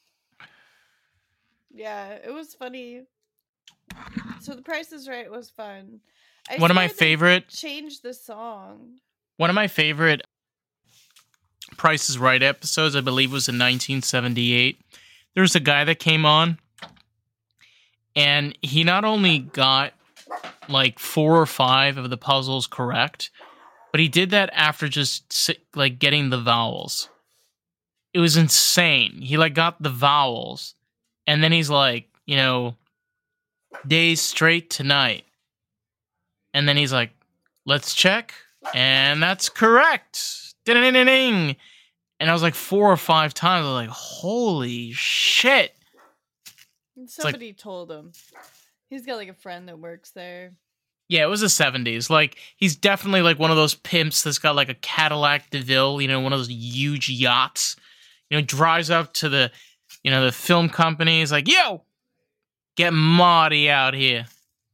yeah, it was funny. So The Price is Right was fun. I One of my swear they favorite, changed the song. one of my favorite Price is Right episodes, I believe, was in nineteen seventy-eight. There was a guy that came on, and he not only got like four or five of the puzzles correct, but he did that after just si- like getting the vowels. It was insane. He like got the vowels, and then he's like, you know, days straight to night. And then he's like, let's check. And that's correct. Ding-ding-ding-ding. And I was like four or five times. I was like, holy shit. And like- somebody told him. He's got like a friend that works there. Yeah, it was the seventies. Like, he's definitely like one of those pimps that's got like a Cadillac DeVille, you know, one of those huge yachts. You know, drives up to the, you know, the film company. He's like, yo, get Marty out here.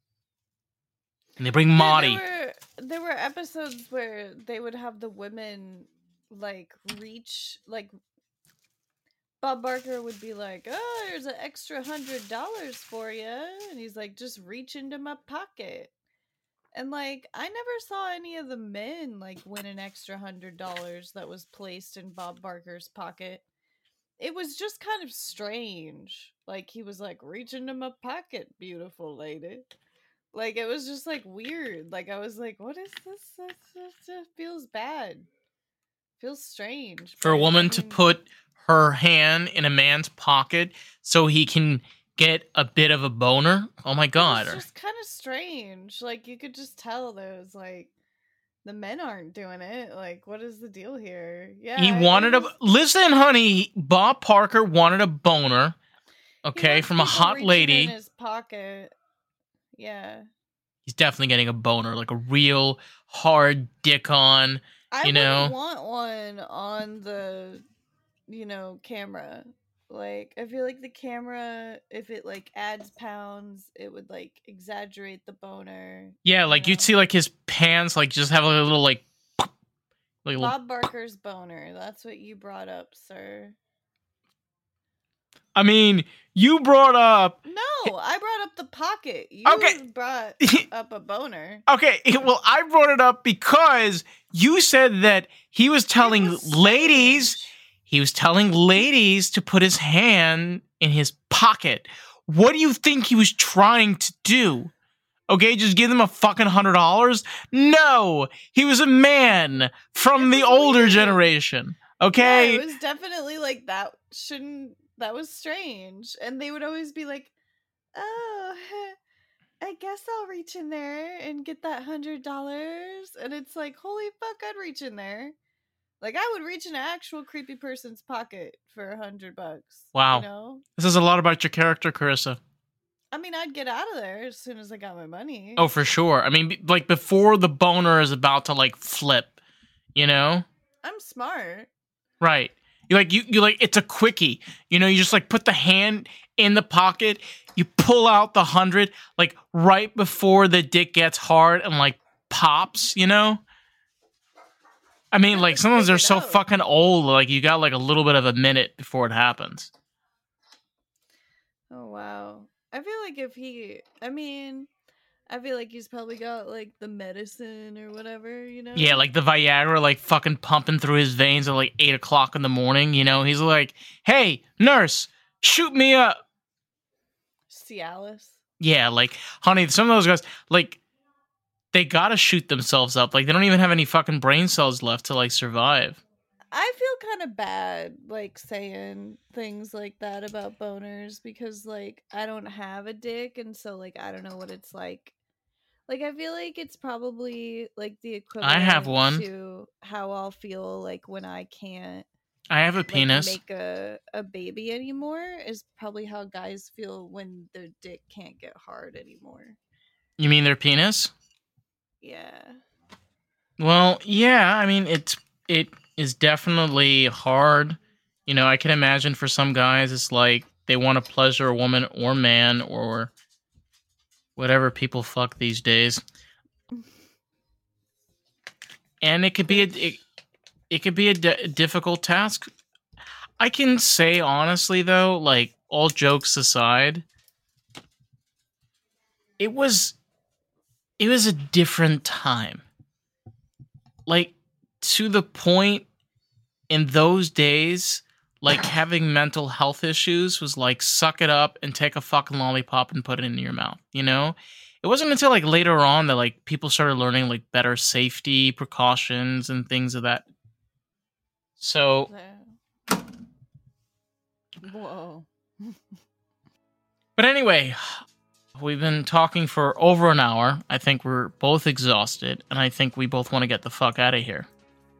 And they bring Yeah, Marty. There were, there were episodes where they would have the women like reach like Bob Barker would be like, "Oh, there's an extra hundred dollars for you," and he's like, "Just reach into my pocket." And like, I never saw any of the men like win an extra hundred dollars that was placed in Bob Barker's pocket. It was just kind of strange. Like he was like, "Reach into my pocket, beautiful lady." Like it was just like weird. Like I was like, "What is this? This, this, this feels bad. Feels strange." For a but, woman I to mean, put her hand in a man's pocket so he can get a bit of a boner. Oh my god. It's just kind of strange. Like you could just tell there's like the men aren't doing it. Like what is the deal here? Yeah, He it wanted a was- listen, honey. Bob Parker wanted a boner. he Okay, wants from a people hot reaching lady. in his pocket. Yeah, He's definitely getting a boner, like a real hard dick on. I You wouldn't know? want one on the, you know, camera. Like I feel like the camera, if it like adds pounds, it would like exaggerate the boner. Yeah, you like you'd know? see like his pants like just have like a little like like a little, Bob Barker's boner. That's what you brought up, sir. I mean, you brought up No, I brought up the pocket. You Okay. brought up a boner. Okay, well, I brought it up because you said that he was telling It was ladies, strange. he was telling ladies to put his hand in his pocket. What do you think he was trying to do? Okay, just give them a fucking hundred dollars? No, he was a man from It the was older weird. generation. Okay, Yeah, it was definitely like that. Shouldn't that was strange? And they would always be like, "Oh, I guess I'll reach in there and get that hundred dollars." And it's like, holy fuck, I'd reach in there. Like I would reach in an actual creepy person's pocket for a hundred bucks. Wow. You know? this is a lot about your character, Carissa. I mean, I'd get out of there as soon as I got my money. Oh, for sure. I mean, be- like before the boner is about to like flip, you know? I'm smart. Right. You like you you like it's a quickie. You know, you just like put the hand in the pocket, you pull out the hundred like right before the dick gets hard and like pops, you know? I mean, Yeah, like let's sometimes check they're it so out. fucking old, like you got like a little bit of a minute before it happens. Oh wow. I feel like if he I mean, I feel like he's probably got like the medicine or whatever, you know? Yeah, like the Viagra like fucking pumping through his veins at like eight o'clock in the morning, you know? He's like, hey, nurse, shoot me up. Cialis. Yeah, like, honey, some of those guys, like, they gotta shoot themselves up. Like, they don't even have any fucking brain cells left to, like, survive. I feel kind of bad like saying things like that about boners because like I don't have a dick and so like I don't know what it's like. Like I feel like it's probably like the equivalent I have one. to how I'll feel like when I can't I have a like, penis. make a, a baby anymore is probably how guys feel when their dick can't get hard anymore. You mean their penis? Yeah. Well, yeah, I mean, it's, it is definitely hard. You know, I can imagine for some guys, it's like they want to pleasure a woman or man or whatever people fuck these days. And it could be a, it, it could be a di- difficult task. I can say honestly though, like all jokes aside, it was it was a different time. Like to the point in those days, like having mental health issues was like suck it up and take a fucking lollipop and put it in your mouth, you know? It wasn't until like later on that like people started learning like better safety precautions and things of that. So Yeah. Whoa. But anyway, we've been talking for over an hour. I think we're both exhausted, and I think we both want to get the fuck out of here.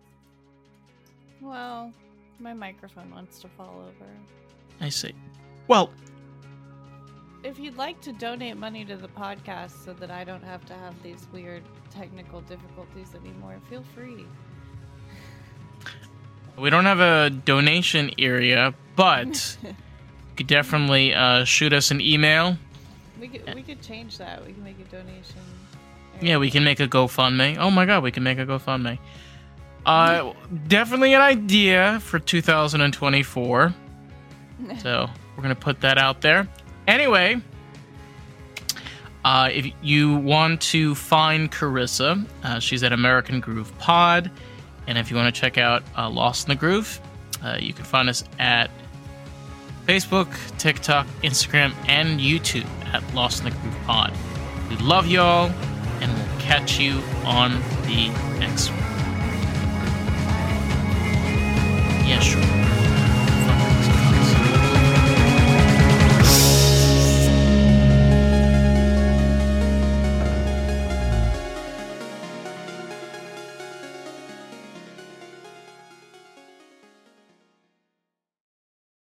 Well, my microphone wants to fall over. I see. Well, If you'd like to donate money to the podcast so that I don't have to have these weird technical difficulties anymore, feel free. we don't have a donation area, but you could definitely uh, shoot us an email. We could we could change that. We can make a donation Yeah, we can make a GoFundMe. Oh my god, we can make a GoFundMe. Uh, definitely an idea for two thousand twenty-four. So we're gonna put that out there. Anyway, uh, if you want to find Carissa, uh, she's at American Groove Pod, and if you want to check out uh, Lost in the Groove, uh, you can find us at Facebook, TikTok, Instagram, and YouTube at Lost in the Groove Pod. We love y'all, and we'll catch you on the next one. Yeah, sure.